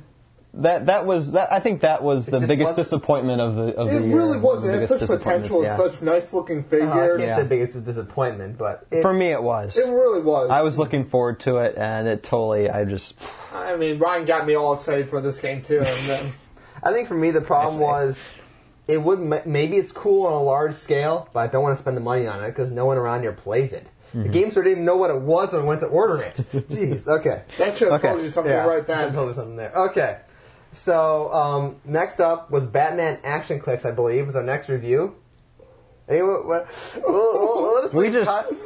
[SPEAKER 2] I think that was the
[SPEAKER 3] just
[SPEAKER 2] biggest
[SPEAKER 3] wasn't-
[SPEAKER 2] disappointment of the
[SPEAKER 1] It
[SPEAKER 2] year.
[SPEAKER 1] really was.
[SPEAKER 2] One
[SPEAKER 1] It
[SPEAKER 2] of
[SPEAKER 1] had
[SPEAKER 2] the
[SPEAKER 1] such
[SPEAKER 2] biggest
[SPEAKER 1] potential and
[SPEAKER 2] disappointments,
[SPEAKER 1] such nice-looking
[SPEAKER 3] I
[SPEAKER 1] figures.
[SPEAKER 3] can't
[SPEAKER 2] Yeah.
[SPEAKER 3] say biggest disappointment, but
[SPEAKER 2] For me, it was.
[SPEAKER 1] It really was.
[SPEAKER 2] I was looking forward to it, and it totally.
[SPEAKER 1] I mean, Ryan got me all excited for this game, too. And then,
[SPEAKER 3] I think for me the problem was it would maybe it's cool on a large scale, but I don't want to spend the money on it because no one around here plays it. The game store didn't even know what it was when I went to order it. Jeez. Okay.
[SPEAKER 1] that should have
[SPEAKER 2] Okay.
[SPEAKER 1] told you something
[SPEAKER 3] Yeah,
[SPEAKER 1] right
[SPEAKER 3] I
[SPEAKER 1] then.
[SPEAKER 3] told you something there. Okay. So, next up was Batman Action Clicks, I believe, was our next review. Anyway, we'll let us
[SPEAKER 2] We
[SPEAKER 3] leave
[SPEAKER 2] just-
[SPEAKER 3] time.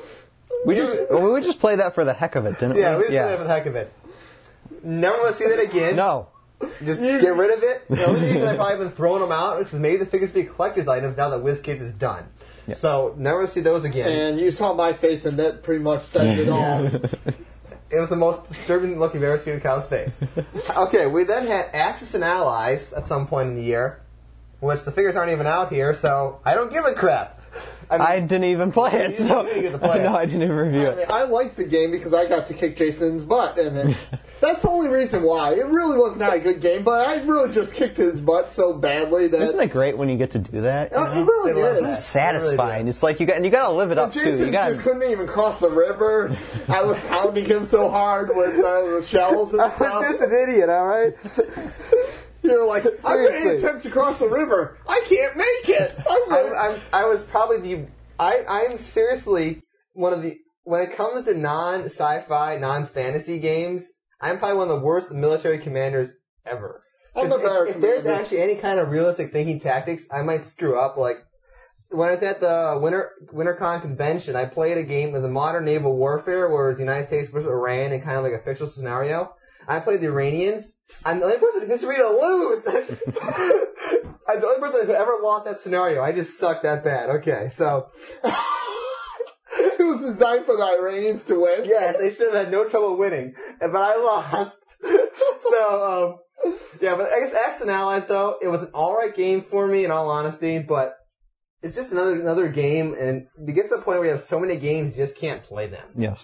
[SPEAKER 2] we just played that for the heck of it, didn't we?
[SPEAKER 3] Yeah, we just did it for the heck of it. Never want to see that again.
[SPEAKER 2] No.
[SPEAKER 3] Just get rid of it. The only reason I've probably been throwing them out is maybe the figures be collector's items now that WizKids is done. So, never see those again.
[SPEAKER 1] And you saw my face, and that pretty much said it all.
[SPEAKER 3] It was the most disturbing look you've ever seen in Kyle's face. Okay, we then had Axis and Allies at some point in the year, which the figures aren't even out here, so I don't give a crap.
[SPEAKER 2] I didn't even play it, so
[SPEAKER 3] you didn't get to play it.
[SPEAKER 2] no, I didn't even review
[SPEAKER 1] I
[SPEAKER 2] it.
[SPEAKER 1] mean, I liked the game because I got to kick Jason's butt, and that's the only reason why. It really was not a good game, but I really just kicked his butt so badly that
[SPEAKER 2] Isn't it great when you get to do that?
[SPEAKER 1] it really
[SPEAKER 3] They love
[SPEAKER 1] is.
[SPEAKER 3] that.
[SPEAKER 2] It's satisfying. It's like you got to live it up too.
[SPEAKER 1] Jason
[SPEAKER 2] You got
[SPEAKER 1] just couldn't even cross the river. I was pounding him so hard with shells and
[SPEAKER 3] I'm
[SPEAKER 1] stuff.
[SPEAKER 3] just an idiot, alright?
[SPEAKER 1] You're like, I'm going
[SPEAKER 3] Seriously.
[SPEAKER 1] to attempt to cross the river. I can't make it.
[SPEAKER 3] I was probably I'm seriously one of the, when it comes to non-sci-fi, non-fantasy games, I'm probably one of the worst military commanders ever.
[SPEAKER 1] I'm a better
[SPEAKER 3] If there's
[SPEAKER 1] commander.
[SPEAKER 3] actually any kind of realistic thinking tactics, I might screw up. Like, when I was at the WinterCon convention, I played a game, it was a modern naval warfare, where it was the United States versus Iran in kind of like a fictional scenario. I played the Iranians. I'm the only person in history to lose! I'm the only person who ever lost that scenario. I just suck that bad. Okay, so...
[SPEAKER 1] It was designed for the Iranians to win.
[SPEAKER 3] Yes, they should have had no trouble winning. But I lost. So, yeah, but I guess Axis and Allies, though, it was an alright game for me, in all honesty, but it's just another game, and it gets to the point where you have so many games, you just can't play them.
[SPEAKER 2] Yes.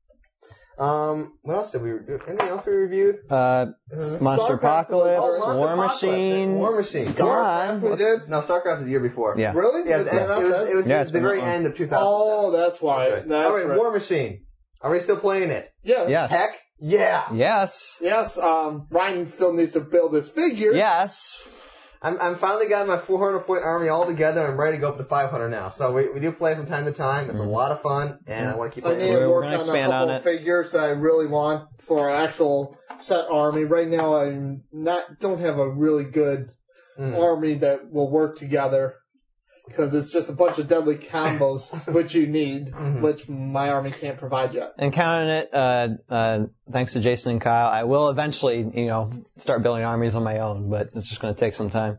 [SPEAKER 3] What else did we review? Anything else we reviewed?
[SPEAKER 2] Monster
[SPEAKER 1] StarCraft
[SPEAKER 2] Apocalypse,
[SPEAKER 1] was-
[SPEAKER 3] Monster
[SPEAKER 2] War
[SPEAKER 3] Apocalypse,
[SPEAKER 2] Machine.
[SPEAKER 3] War Machine.
[SPEAKER 1] StarCraft we did?
[SPEAKER 3] No, StarCraft was the year before.
[SPEAKER 2] Yeah.
[SPEAKER 1] Really?
[SPEAKER 3] Yeah,
[SPEAKER 1] Did
[SPEAKER 3] it
[SPEAKER 1] that not
[SPEAKER 3] was
[SPEAKER 1] then?
[SPEAKER 2] Yeah, it's
[SPEAKER 3] the
[SPEAKER 2] been
[SPEAKER 3] very
[SPEAKER 2] that long.
[SPEAKER 3] end of 2000.
[SPEAKER 1] Oh, that's why.
[SPEAKER 3] That's
[SPEAKER 1] That's
[SPEAKER 3] right.
[SPEAKER 1] right.
[SPEAKER 3] War Machine. Are we still playing it?
[SPEAKER 1] Yeah.
[SPEAKER 2] Yes.
[SPEAKER 3] Heck, yeah.
[SPEAKER 2] Yes.
[SPEAKER 1] Yes, Ryan still needs to build his figure.
[SPEAKER 2] Yes.
[SPEAKER 3] I'm finally got my 400 point army all together. I'm ready to go up to 500 now. So we do play from time to time. It's a lot of fun, and I want to keep
[SPEAKER 1] I
[SPEAKER 3] playing.
[SPEAKER 1] need to
[SPEAKER 2] We're
[SPEAKER 1] work
[SPEAKER 2] gonna
[SPEAKER 1] on a
[SPEAKER 2] expand
[SPEAKER 1] couple
[SPEAKER 2] on
[SPEAKER 1] of
[SPEAKER 2] it.
[SPEAKER 1] figures that I really want for an actual set army. Right now, don't have a really good army that will work together because it's just a bunch of deadly combos which you need, which my army can't provide yet.
[SPEAKER 2] And counting it, thanks to Jason and Kyle, I will eventually, start building armies on my own, but it's just going to take some time.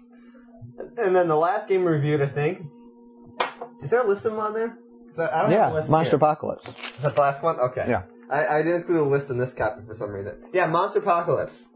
[SPEAKER 3] And then the last game we reviewed, I think. Is there a list of them on there? 'Cause I don't have a
[SPEAKER 2] Yeah,
[SPEAKER 3] list
[SPEAKER 2] Monster
[SPEAKER 3] here.
[SPEAKER 2] Apocalypse.
[SPEAKER 3] Is that the last one? Okay.
[SPEAKER 2] Yeah.
[SPEAKER 3] I didn't include a list in this copy for some reason. Yeah, Monster Apocalypse.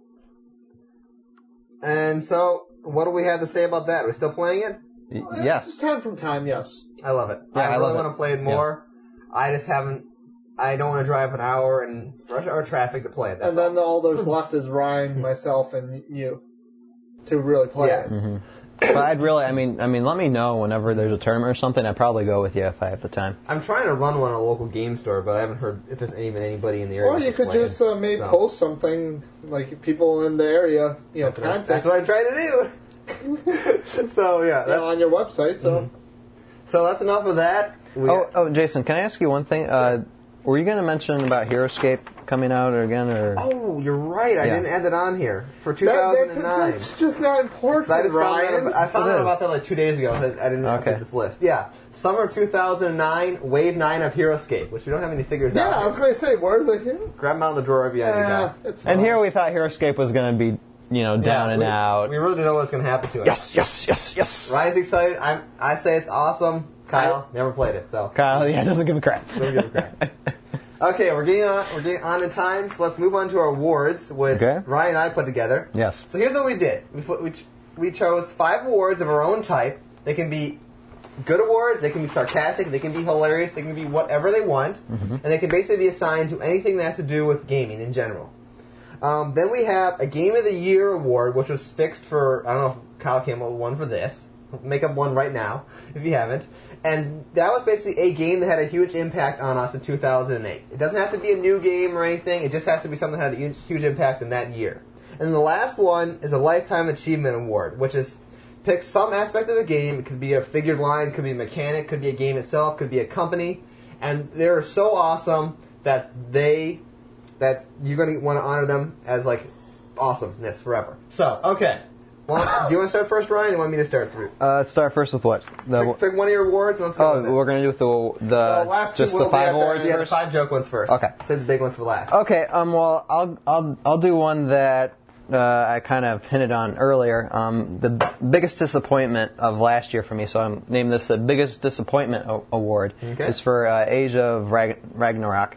[SPEAKER 3] And so, what do we have to say about that? Are we still playing it?
[SPEAKER 2] Yes.
[SPEAKER 1] Time from time, yes.
[SPEAKER 3] I love it.
[SPEAKER 2] Yeah,
[SPEAKER 3] I
[SPEAKER 2] I
[SPEAKER 3] really
[SPEAKER 2] love
[SPEAKER 3] want
[SPEAKER 2] it.
[SPEAKER 3] to play it more. I just haven't. I don't want to drive an hour and rush hour traffic to play it. That's
[SPEAKER 1] And then all there's left is Ryan, myself, and you to really play
[SPEAKER 3] Yeah.
[SPEAKER 1] it.
[SPEAKER 2] Mm-hmm. But I'd really, I mean, let me know whenever there's a tournament or something. I'd probably go with you if I have the time.
[SPEAKER 3] I'm trying to run one at a local game store, but I haven't heard if there's even anybody in the area.
[SPEAKER 1] Or you
[SPEAKER 3] that's
[SPEAKER 1] could
[SPEAKER 3] playing.
[SPEAKER 1] just maybe
[SPEAKER 3] So,
[SPEAKER 1] post something, like people in the area, contact
[SPEAKER 3] That's what I try to do. So yeah, that's
[SPEAKER 1] on your website. So
[SPEAKER 3] so that's enough of that.
[SPEAKER 2] Oh, Jason, can I ask you one thing? Were you going to mention about HeroScape coming out again, or?
[SPEAKER 3] Oh, you're right. I
[SPEAKER 2] Yeah.
[SPEAKER 3] didn't add that on here for
[SPEAKER 1] that,
[SPEAKER 3] 2009.
[SPEAKER 1] that's just not important,
[SPEAKER 3] I just
[SPEAKER 1] Ryan.
[SPEAKER 3] I found
[SPEAKER 2] It
[SPEAKER 3] out
[SPEAKER 2] is.
[SPEAKER 3] about that like 2 days ago. I didn't
[SPEAKER 2] Okay.
[SPEAKER 3] update this list. Yeah, summer 2009, Wave 9 of HeroScape, which we don't have any figures
[SPEAKER 1] Yeah,
[SPEAKER 3] out.
[SPEAKER 1] I was going to say, where's the here?
[SPEAKER 3] Grab them out of the drawer if you have any
[SPEAKER 1] Yeah,
[SPEAKER 3] now.
[SPEAKER 1] it's fine.
[SPEAKER 2] And here we thought HeroScape was going to be, down and out.
[SPEAKER 3] We really don't know what's going to happen to it.
[SPEAKER 2] Yes.
[SPEAKER 3] Ryan's excited. I say it's awesome. Kyle never played it, so
[SPEAKER 2] Kyle, doesn't give a crap.
[SPEAKER 3] don't give a crap. Okay, we're getting on in time, so let's move on to our awards, which
[SPEAKER 2] Okay.
[SPEAKER 3] Ryan and I put together.
[SPEAKER 2] Yes.
[SPEAKER 3] So here's what we did. We chose 5 awards of our own type. They can be good awards, they can be sarcastic, they can be hilarious, they can be whatever they want, and they can basically be assigned to anything that has to do with gaming in general. Then we have a Game of the Year award, which was fixed for, I don't know if Kyle came up with one for this. Make up one right now, if you haven't. And that was basically a game that had a huge impact on us in 2008. It doesn't have to be a new game or anything, it just has to be something that had a huge impact in that year. And then the last one is a Lifetime Achievement Award, which is pick some aspect of the game. It could be a figured line, could be a mechanic, could be a game itself, could be a company. And they're so awesome that you're going to want to honor them as like awesomeness forever. So, okay. Well, do you want to start first, Ryan? Or do you want me to start through?
[SPEAKER 2] Let's start first with what?
[SPEAKER 3] Pick one of your awards and let's go with it.
[SPEAKER 2] We're going to do with the
[SPEAKER 1] last two
[SPEAKER 2] just
[SPEAKER 1] will
[SPEAKER 2] the
[SPEAKER 1] be
[SPEAKER 2] 5
[SPEAKER 1] at the
[SPEAKER 2] awards
[SPEAKER 1] end.
[SPEAKER 3] Yeah, the
[SPEAKER 2] first.
[SPEAKER 3] 5 joke ones first.
[SPEAKER 2] Okay.
[SPEAKER 3] Save the big ones for last.
[SPEAKER 2] Okay. Well, I'll do one that I kind of hinted on earlier. The biggest disappointment of last year for me, so I'm named this the biggest disappointment award.
[SPEAKER 3] Okay.
[SPEAKER 2] Is for Age of Ragnarok.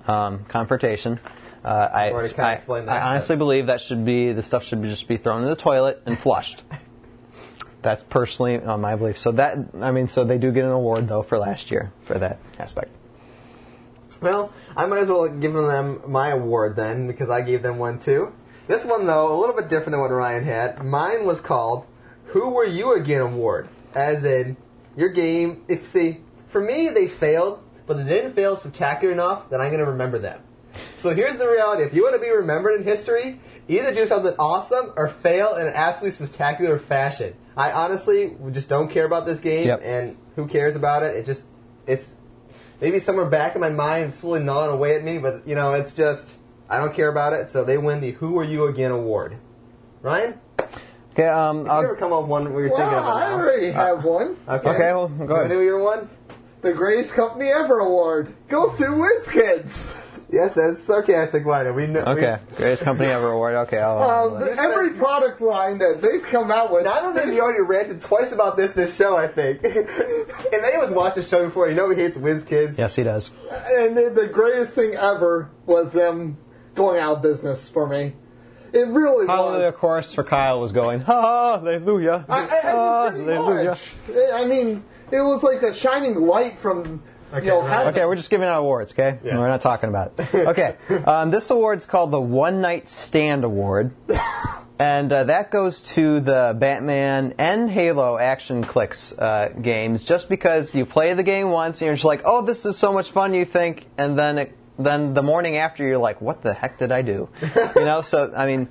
[SPEAKER 2] confrontation.
[SPEAKER 3] already kinda explained that,
[SPEAKER 2] I honestly believe that the stuff should just be thrown in the toilet and flushed. That's personally my belief. So they do get an award though for last year for that aspect.
[SPEAKER 3] Well, I might as well give them my award then, because I gave them one too. This one, though, a little bit different than what Ryan had. Mine was called Who Were You Again Award. As in, your game, for me, they failed, but they didn't fail spectacular enough that I'm going to remember them. So here's the reality. If you want to be remembered in history, either do something awesome or fail in an absolutely spectacular fashion. I honestly just don't care about this game, and who cares about it? It's maybe somewhere back in my mind slowly gnawing away at me, but, it's just, I don't care about it, so they win the Who Are You Again award. Ryan?
[SPEAKER 2] Okay,
[SPEAKER 3] Did you ever come up with one where you're thinking about
[SPEAKER 1] I already have one.
[SPEAKER 3] Okay,
[SPEAKER 2] well, go ahead.
[SPEAKER 3] You know your one?
[SPEAKER 1] The Greatest Company Ever Award goes to WizKids.
[SPEAKER 3] Yes, that's sarcastic, Ryan. We know.
[SPEAKER 2] Okay, Greatest Company Ever award. Okay,
[SPEAKER 1] Every product line that they've come out with.
[SPEAKER 3] Not only have you already ranted twice about this show, I think. If anyone's watched this show before, you know he hates WizKids.
[SPEAKER 2] Yes, he does.
[SPEAKER 1] And the greatest thing ever was them going out of business for me. It really
[SPEAKER 2] Hallelujah,
[SPEAKER 1] was.
[SPEAKER 2] of course, for Kyle was going, hallelujah.
[SPEAKER 1] Hallelujah. I mean, it was like a shining light from... heaven.
[SPEAKER 2] Okay, we're just giving out awards, okay?
[SPEAKER 3] Yes.
[SPEAKER 2] We're not talking about it. Okay, this award's called the One Night Stand Award. And that goes to the Batman and Halo Action Clicks games, just because you play the game once and you're just like, oh, this is so much fun, you think, and then the morning after you're like, what the heck did I do? So, I mean,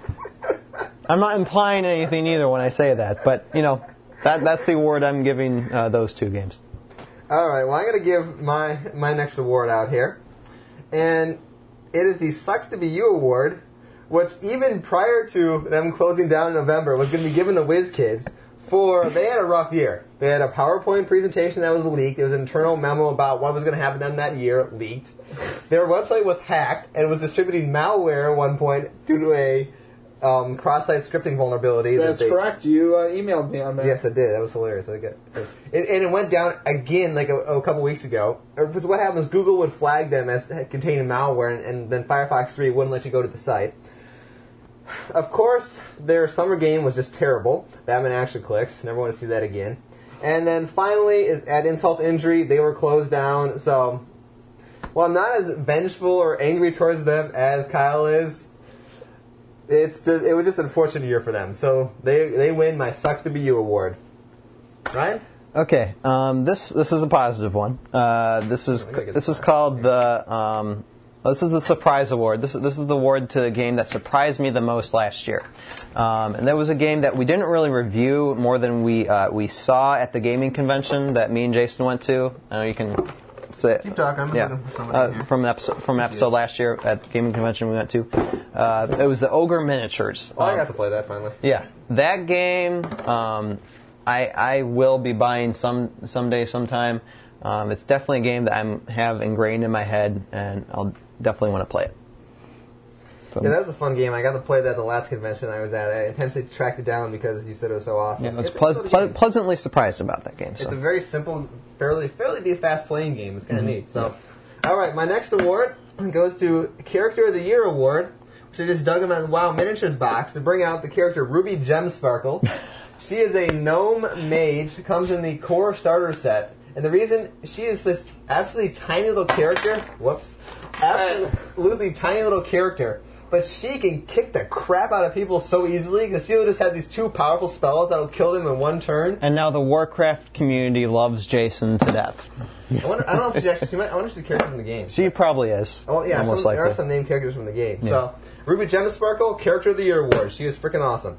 [SPEAKER 2] I'm not implying anything either when I say that, but, that's the award I'm giving those two games.
[SPEAKER 3] All right, well, I'm going to give my next award out here. And it is the Sucks to Be You Award, which even prior to them closing down in November was going to be given to WizKids they had a rough year. They had a PowerPoint presentation that was leaked. There was an internal memo about what was going to happen to them that year, leaked. Their website was hacked and was distributing malware at one point due to a cross-site scripting vulnerability.
[SPEAKER 1] That's correct. You emailed me on that.
[SPEAKER 3] Yes, I did. That was hilarious. And it went down again like a couple weeks ago. Because what happened is Google would flag them as containing malware, and then Firefox 3 wouldn't let you go to the site. Of course, their summer game was just terrible. Batman Action Clicks. Never want to see that again. And then finally, at insult to injury, they were closed down. So, while I'm not as vengeful or angry towards them as Kyle is, it was just an unfortunate year for them. So they win my Sucks to Be You award. Ryan?
[SPEAKER 2] Okay, this is a positive one. This is called the this is the Surprise Award. This is the award to the game that surprised me the most last year. And that was a game that we didn't really review more than we saw at the gaming convention that me and Jason went to. I know you can say.
[SPEAKER 3] Keep talking. I'm just looking for somebody here.
[SPEAKER 2] From episode last year at the gaming convention we went to. It was the Ogre Miniatures.
[SPEAKER 3] Oh, I got to play that finally.
[SPEAKER 2] Yeah, that game. I will be buying someday, sometime. It's definitely a game that I have ingrained in my head, and I'll definitely want to play it. So,
[SPEAKER 3] yeah, that was a fun game. I got to play that at the last convention I was at. I intentionally tracked it down because you said it was so awesome.
[SPEAKER 2] Yeah, I was pleasantly surprised about that game. So.
[SPEAKER 3] It's a very simple, fairly fast-playing game. It's kind of neat. So, all right, my next award goes to Character of the Year Award, which I just dug them at the WoW Miniatures box to bring out the character Ruby Gemsparkle. She is a gnome mage. She comes in the core starter set. And the reason she is this absolutely tiny little character, absolutely tiny little character, but she can kick the crap out of people so easily because she'll just have these two powerful spells that'll kill them in one turn.
[SPEAKER 2] And now the Warcraft community loves Jason to death.
[SPEAKER 3] I don't know if I wonder if she's a character from the game.
[SPEAKER 2] She probably is.
[SPEAKER 3] Oh yeah, there are some named characters from the game. Yeah. So Ruby Gemsparkle, Character of the Year Award. She is freaking awesome.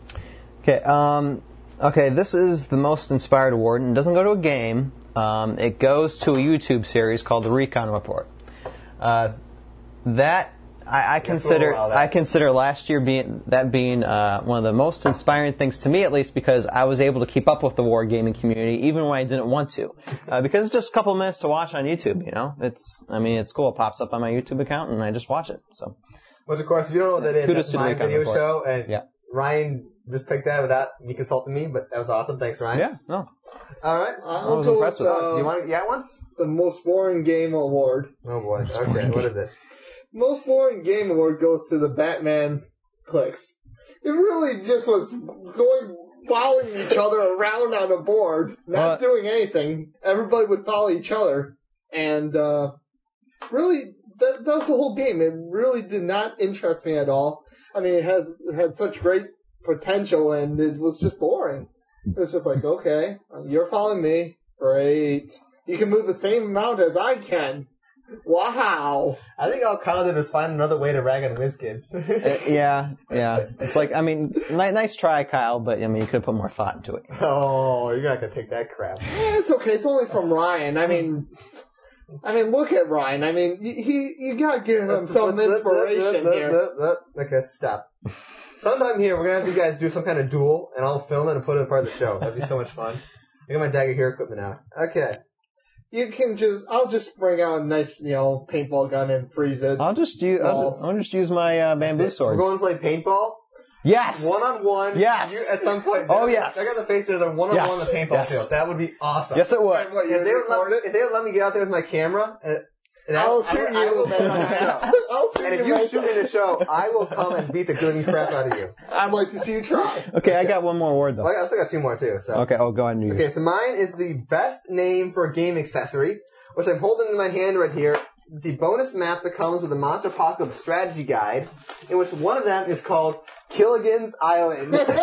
[SPEAKER 2] Okay, this is the most inspired award, and it doesn't go to a game. It goes to a YouTube series called The Recon Report. That I consider last year being one of the most inspiring things to me, at least, because I was able to keep up with the wargaming community even when I didn't want to, because it's just a couple of minutes to watch on YouTube. It's cool. It pops up on my YouTube account, and I just watch it. So,
[SPEAKER 3] which of course, if you don't know what that is,
[SPEAKER 2] kudos
[SPEAKER 3] that's
[SPEAKER 2] to
[SPEAKER 3] my
[SPEAKER 2] the
[SPEAKER 3] video
[SPEAKER 2] Recon
[SPEAKER 3] show, and
[SPEAKER 2] yeah.
[SPEAKER 3] Ryan just picked that without me consulting me, but that was awesome. Thanks, Ryan.
[SPEAKER 2] Yeah. No.
[SPEAKER 3] All right.
[SPEAKER 2] I was impressed with that.
[SPEAKER 3] Do you want to get one?
[SPEAKER 1] the most boring game award.
[SPEAKER 3] Oh boy. Okay, what is it?
[SPEAKER 1] Most boring game award goes to the Batman clicks. It really just was following each other around on a board, not doing anything. Everybody would follow each other, and really, that was the whole game. It really did not interest me at all. I mean, it had such great potential, and it was just boring. It was just like, okay, you're following me. Great. You can move the same amount as I can. Wow.
[SPEAKER 3] I think all Kyle did was find another way to rag on WizKids.
[SPEAKER 2] Yeah. It's like, I mean, nice try, Kyle, but I mean, you could have put more thought into it.
[SPEAKER 3] Oh, you're not going to take that crap.
[SPEAKER 1] It's okay. It's only from Ryan. I mean, look at Ryan. I mean, you got to give him some inspiration here.
[SPEAKER 3] Okay, stop. Sometime here, we're going to have you guys do some kind of duel, and I'll film it and put it in part of the show. That'd be so much fun. I got my Dagger Hero equipment out. Okay.
[SPEAKER 1] I'll just bring out a nice, paintball gun and freeze it.
[SPEAKER 2] I'll just use my bamboo swords.
[SPEAKER 3] We're going to play paintball?
[SPEAKER 2] Yes!
[SPEAKER 3] 1-on-1?
[SPEAKER 2] Yes!
[SPEAKER 3] At some point.
[SPEAKER 2] Oh, yes!
[SPEAKER 3] I got the face there, they're 1-on-1 on the paintball field. That would be awesome.
[SPEAKER 2] Yes, it would.
[SPEAKER 3] If they would let me get out there with my camera,
[SPEAKER 1] I'll shoot you.
[SPEAKER 3] And if you shoot me in the show, I will come and beat the living crap out of you.
[SPEAKER 1] I'd like to see you try.
[SPEAKER 2] Okay, I got one more award, though.
[SPEAKER 3] Well, I still got two more, too. So.
[SPEAKER 2] Okay, I'll go ahead and
[SPEAKER 3] Okay, so mine is the best name for a game accessory, which I'm holding in my hand right here. The bonus map that comes with the Monster Apocalypse strategy guide, in which one of them is called Killigan's Island. I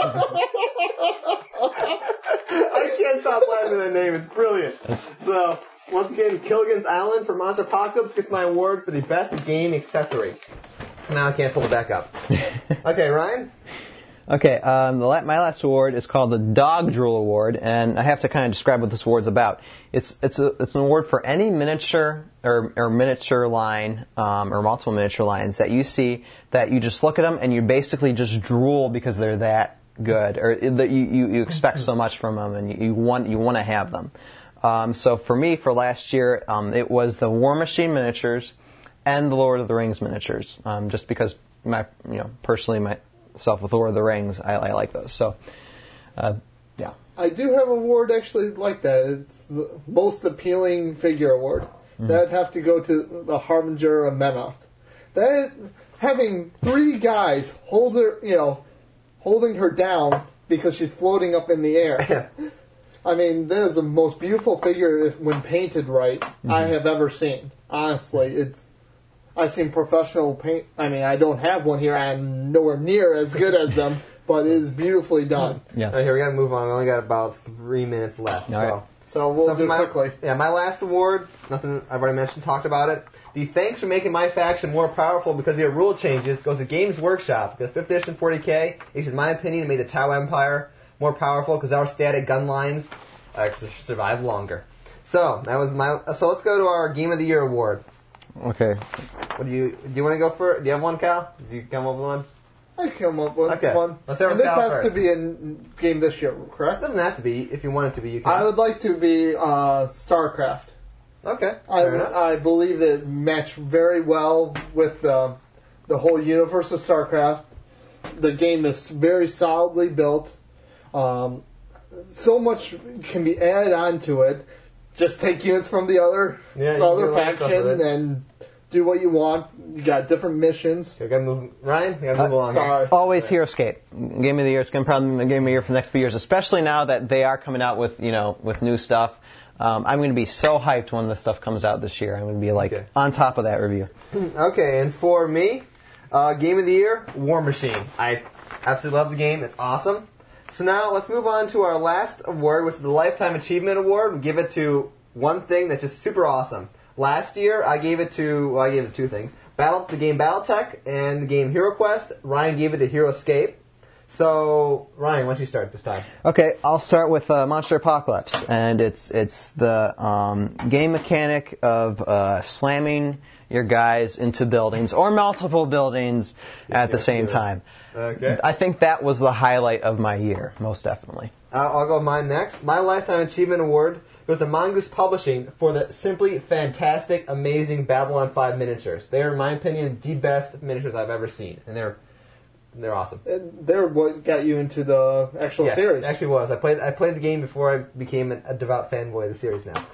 [SPEAKER 3] can't stop laughing at that name. It's brilliant. So, once again, Killigan's Island for Monster Apocalypse gets my award for the best game accessory. Now I can't pull it back up. Okay, Ryan?
[SPEAKER 2] Okay, my last award is called the Dog Drool Award, and I have to kind of describe what this award's about. It's an award for any miniature or miniature line or multiple miniature lines that you see that you just look at them and you basically just drool because they're that good, or that you expect so much from them and you want to have them. So for me, for last year, it was the War Machine miniatures and the Lord of the Rings miniatures, just because personally myself with Lord of the Rings, I like those. So, yeah.
[SPEAKER 1] I do have an award actually like that. It's the most appealing figure award. Mm-hmm. That'd have to go to the Harbinger of Menoth. Having three guys holding her down because she's floating up in the air. I mean, that is the most beautiful figure, when painted right, I have ever seen. Honestly, I've seen professional paint. I mean, I don't have one here. I'm nowhere near as good as them, but it is beautifully done.
[SPEAKER 2] Yeah.
[SPEAKER 3] Right, here, we got to move on. We only got about 3 minutes left.
[SPEAKER 1] So we'll do it quickly.
[SPEAKER 3] Yeah, my last award, nothing I've already mentioned, talked about it. The thanks for making my faction more powerful because of your rule changes goes to Games Workshop. Because 5th edition 40K is, in my opinion, made the Tau Empire more powerful because our static gun lines survive longer. So that was So let's go to our Game of the Year award.
[SPEAKER 2] Okay.
[SPEAKER 3] What do you want to go for? Do you have one, Cal? Did you come up with one?
[SPEAKER 1] I came up with
[SPEAKER 3] Okay.
[SPEAKER 1] one.
[SPEAKER 3] Let's start
[SPEAKER 1] and
[SPEAKER 3] with
[SPEAKER 1] this
[SPEAKER 3] Cal
[SPEAKER 1] has
[SPEAKER 3] first.
[SPEAKER 1] to be a game this year,
[SPEAKER 3] It
[SPEAKER 1] correct?
[SPEAKER 3] doesn't have to be. If you want it to be, you can.
[SPEAKER 1] I would like to be StarCraft.
[SPEAKER 3] Okay. Fair enough.
[SPEAKER 1] I believe that it matched very well with the whole universe of StarCraft. The game is very solidly built. So much can be added on to it. Just take units from the other faction and do what you want. You got different missions.
[SPEAKER 3] Okay, we gotta move. Ryan, we gotta move along.
[SPEAKER 1] Sorry.
[SPEAKER 2] Always HeroScape. Game of the Year. It's going to probably be the Game of the Year for the next few years, especially now that they are coming out with new stuff. I'm going to be so hyped when this stuff comes out this year. I'm going to be on top of that review.
[SPEAKER 3] Okay, and for me, Game of the Year, War Machine. I absolutely love the game. It's awesome. So now let's move on to our last award, which is the Lifetime Achievement Award. We give it to one thing that's just super awesome. Last year, I gave it to two things. The game BattleTech and the game HeroQuest. Ryan gave it to HeroScape. So, Ryan, why don't you start this time?
[SPEAKER 2] Okay, I'll start with Monster Apocalypse, and it's the game mechanic of slamming your guys into buildings or multiple buildings at the same time.
[SPEAKER 3] Okay.
[SPEAKER 2] I think that was the highlight of my year, most definitely.
[SPEAKER 3] I'll go with mine next. My Lifetime Achievement Award goes to Mongoose Publishing for the simply fantastic, amazing Babylon 5 miniatures. They are, in my opinion, the best miniatures I've ever seen, and they're awesome.
[SPEAKER 1] They're what got you into the actual series.
[SPEAKER 3] It actually was. I played the game before I became a devout fanboy of the series now.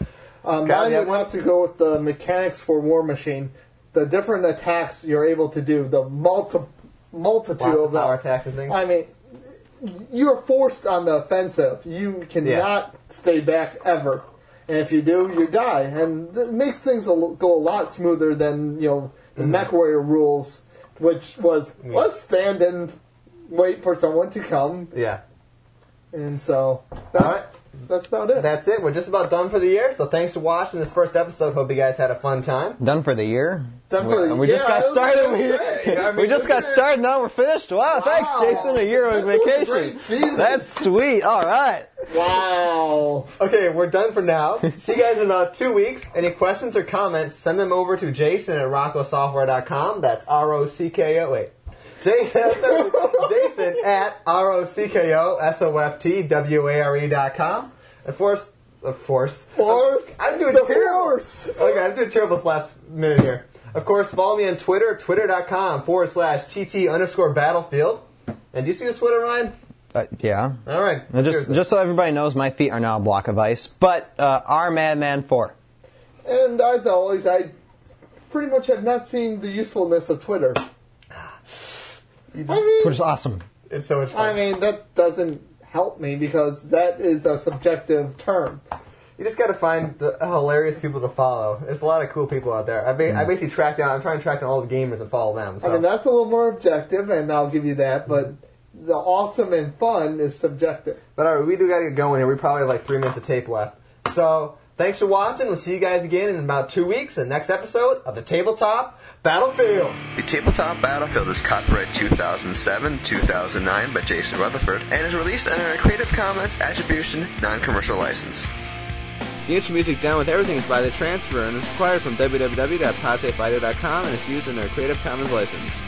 [SPEAKER 1] Mine would have to go with the mechanics for War Machine. The different attacks you're able to do, the multitude of
[SPEAKER 3] power attacks and things.
[SPEAKER 1] I mean, you're forced on the offensive. You cannot stay back ever. And if you do, you die. And it makes things go a lot smoother than, the MechWarrior rules, which was, let's stand and wait for someone to come.
[SPEAKER 3] Yeah.
[SPEAKER 1] And so, that's about it.
[SPEAKER 3] That's it. We're just about done for the year. So thanks for watching this first episode. Hope you guys had a fun time.
[SPEAKER 2] Done for the year?
[SPEAKER 3] We
[SPEAKER 2] just got started. We just got started. Now we're finished. Wow, thanks, Jason. A year of vacation.
[SPEAKER 1] Was a great season.
[SPEAKER 2] That's sweet. All right.
[SPEAKER 1] Wow.
[SPEAKER 3] Okay, we're done for now. See you guys in about 2 weeks. Any questions or comments, send them over to Jason at RoccoSoftware.com. That's R-O-C-K-O. Wait. Jason at RoccoSoftware.com. Of course. I'm doing terrible. Okay, I'm doing terrible this last minute here. Of course, follow me on Twitter, twitter.com/TT_Battlefield. And do you see his Twitter, Ryan?
[SPEAKER 2] Yeah.
[SPEAKER 3] All right.
[SPEAKER 2] Just so everybody knows, my feet are now a block of ice. But RMadman4.
[SPEAKER 1] And as always, I pretty much have not seen the usefulness of Twitter.
[SPEAKER 2] Twitter's awesome.
[SPEAKER 3] It's so much fun.
[SPEAKER 1] I mean, that doesn't help me because that is a subjective term.
[SPEAKER 3] You just got to find the hilarious people to follow. There's a lot of cool people out there. I basically I'm trying to track down all the gamers and follow them. So.
[SPEAKER 1] I mean, that's a little more objective, and I'll give you that, but the awesome and fun is subjective.
[SPEAKER 3] But all right, we do got to get going here. We probably have like 3 minutes of tape left. So thanks for watching. We'll see you guys again in about 2 weeks in the next episode of the Tabletop Battlefield.
[SPEAKER 4] The Tabletop Battlefield is copyright 2007-2009 by Jason Rutherford and is released under a Creative Commons Attribution Non-Commercial License.
[SPEAKER 3] The intro music Down With Everything is by The Transfer and is acquired from www.podtapefighter.com and is used under a Creative Commons license.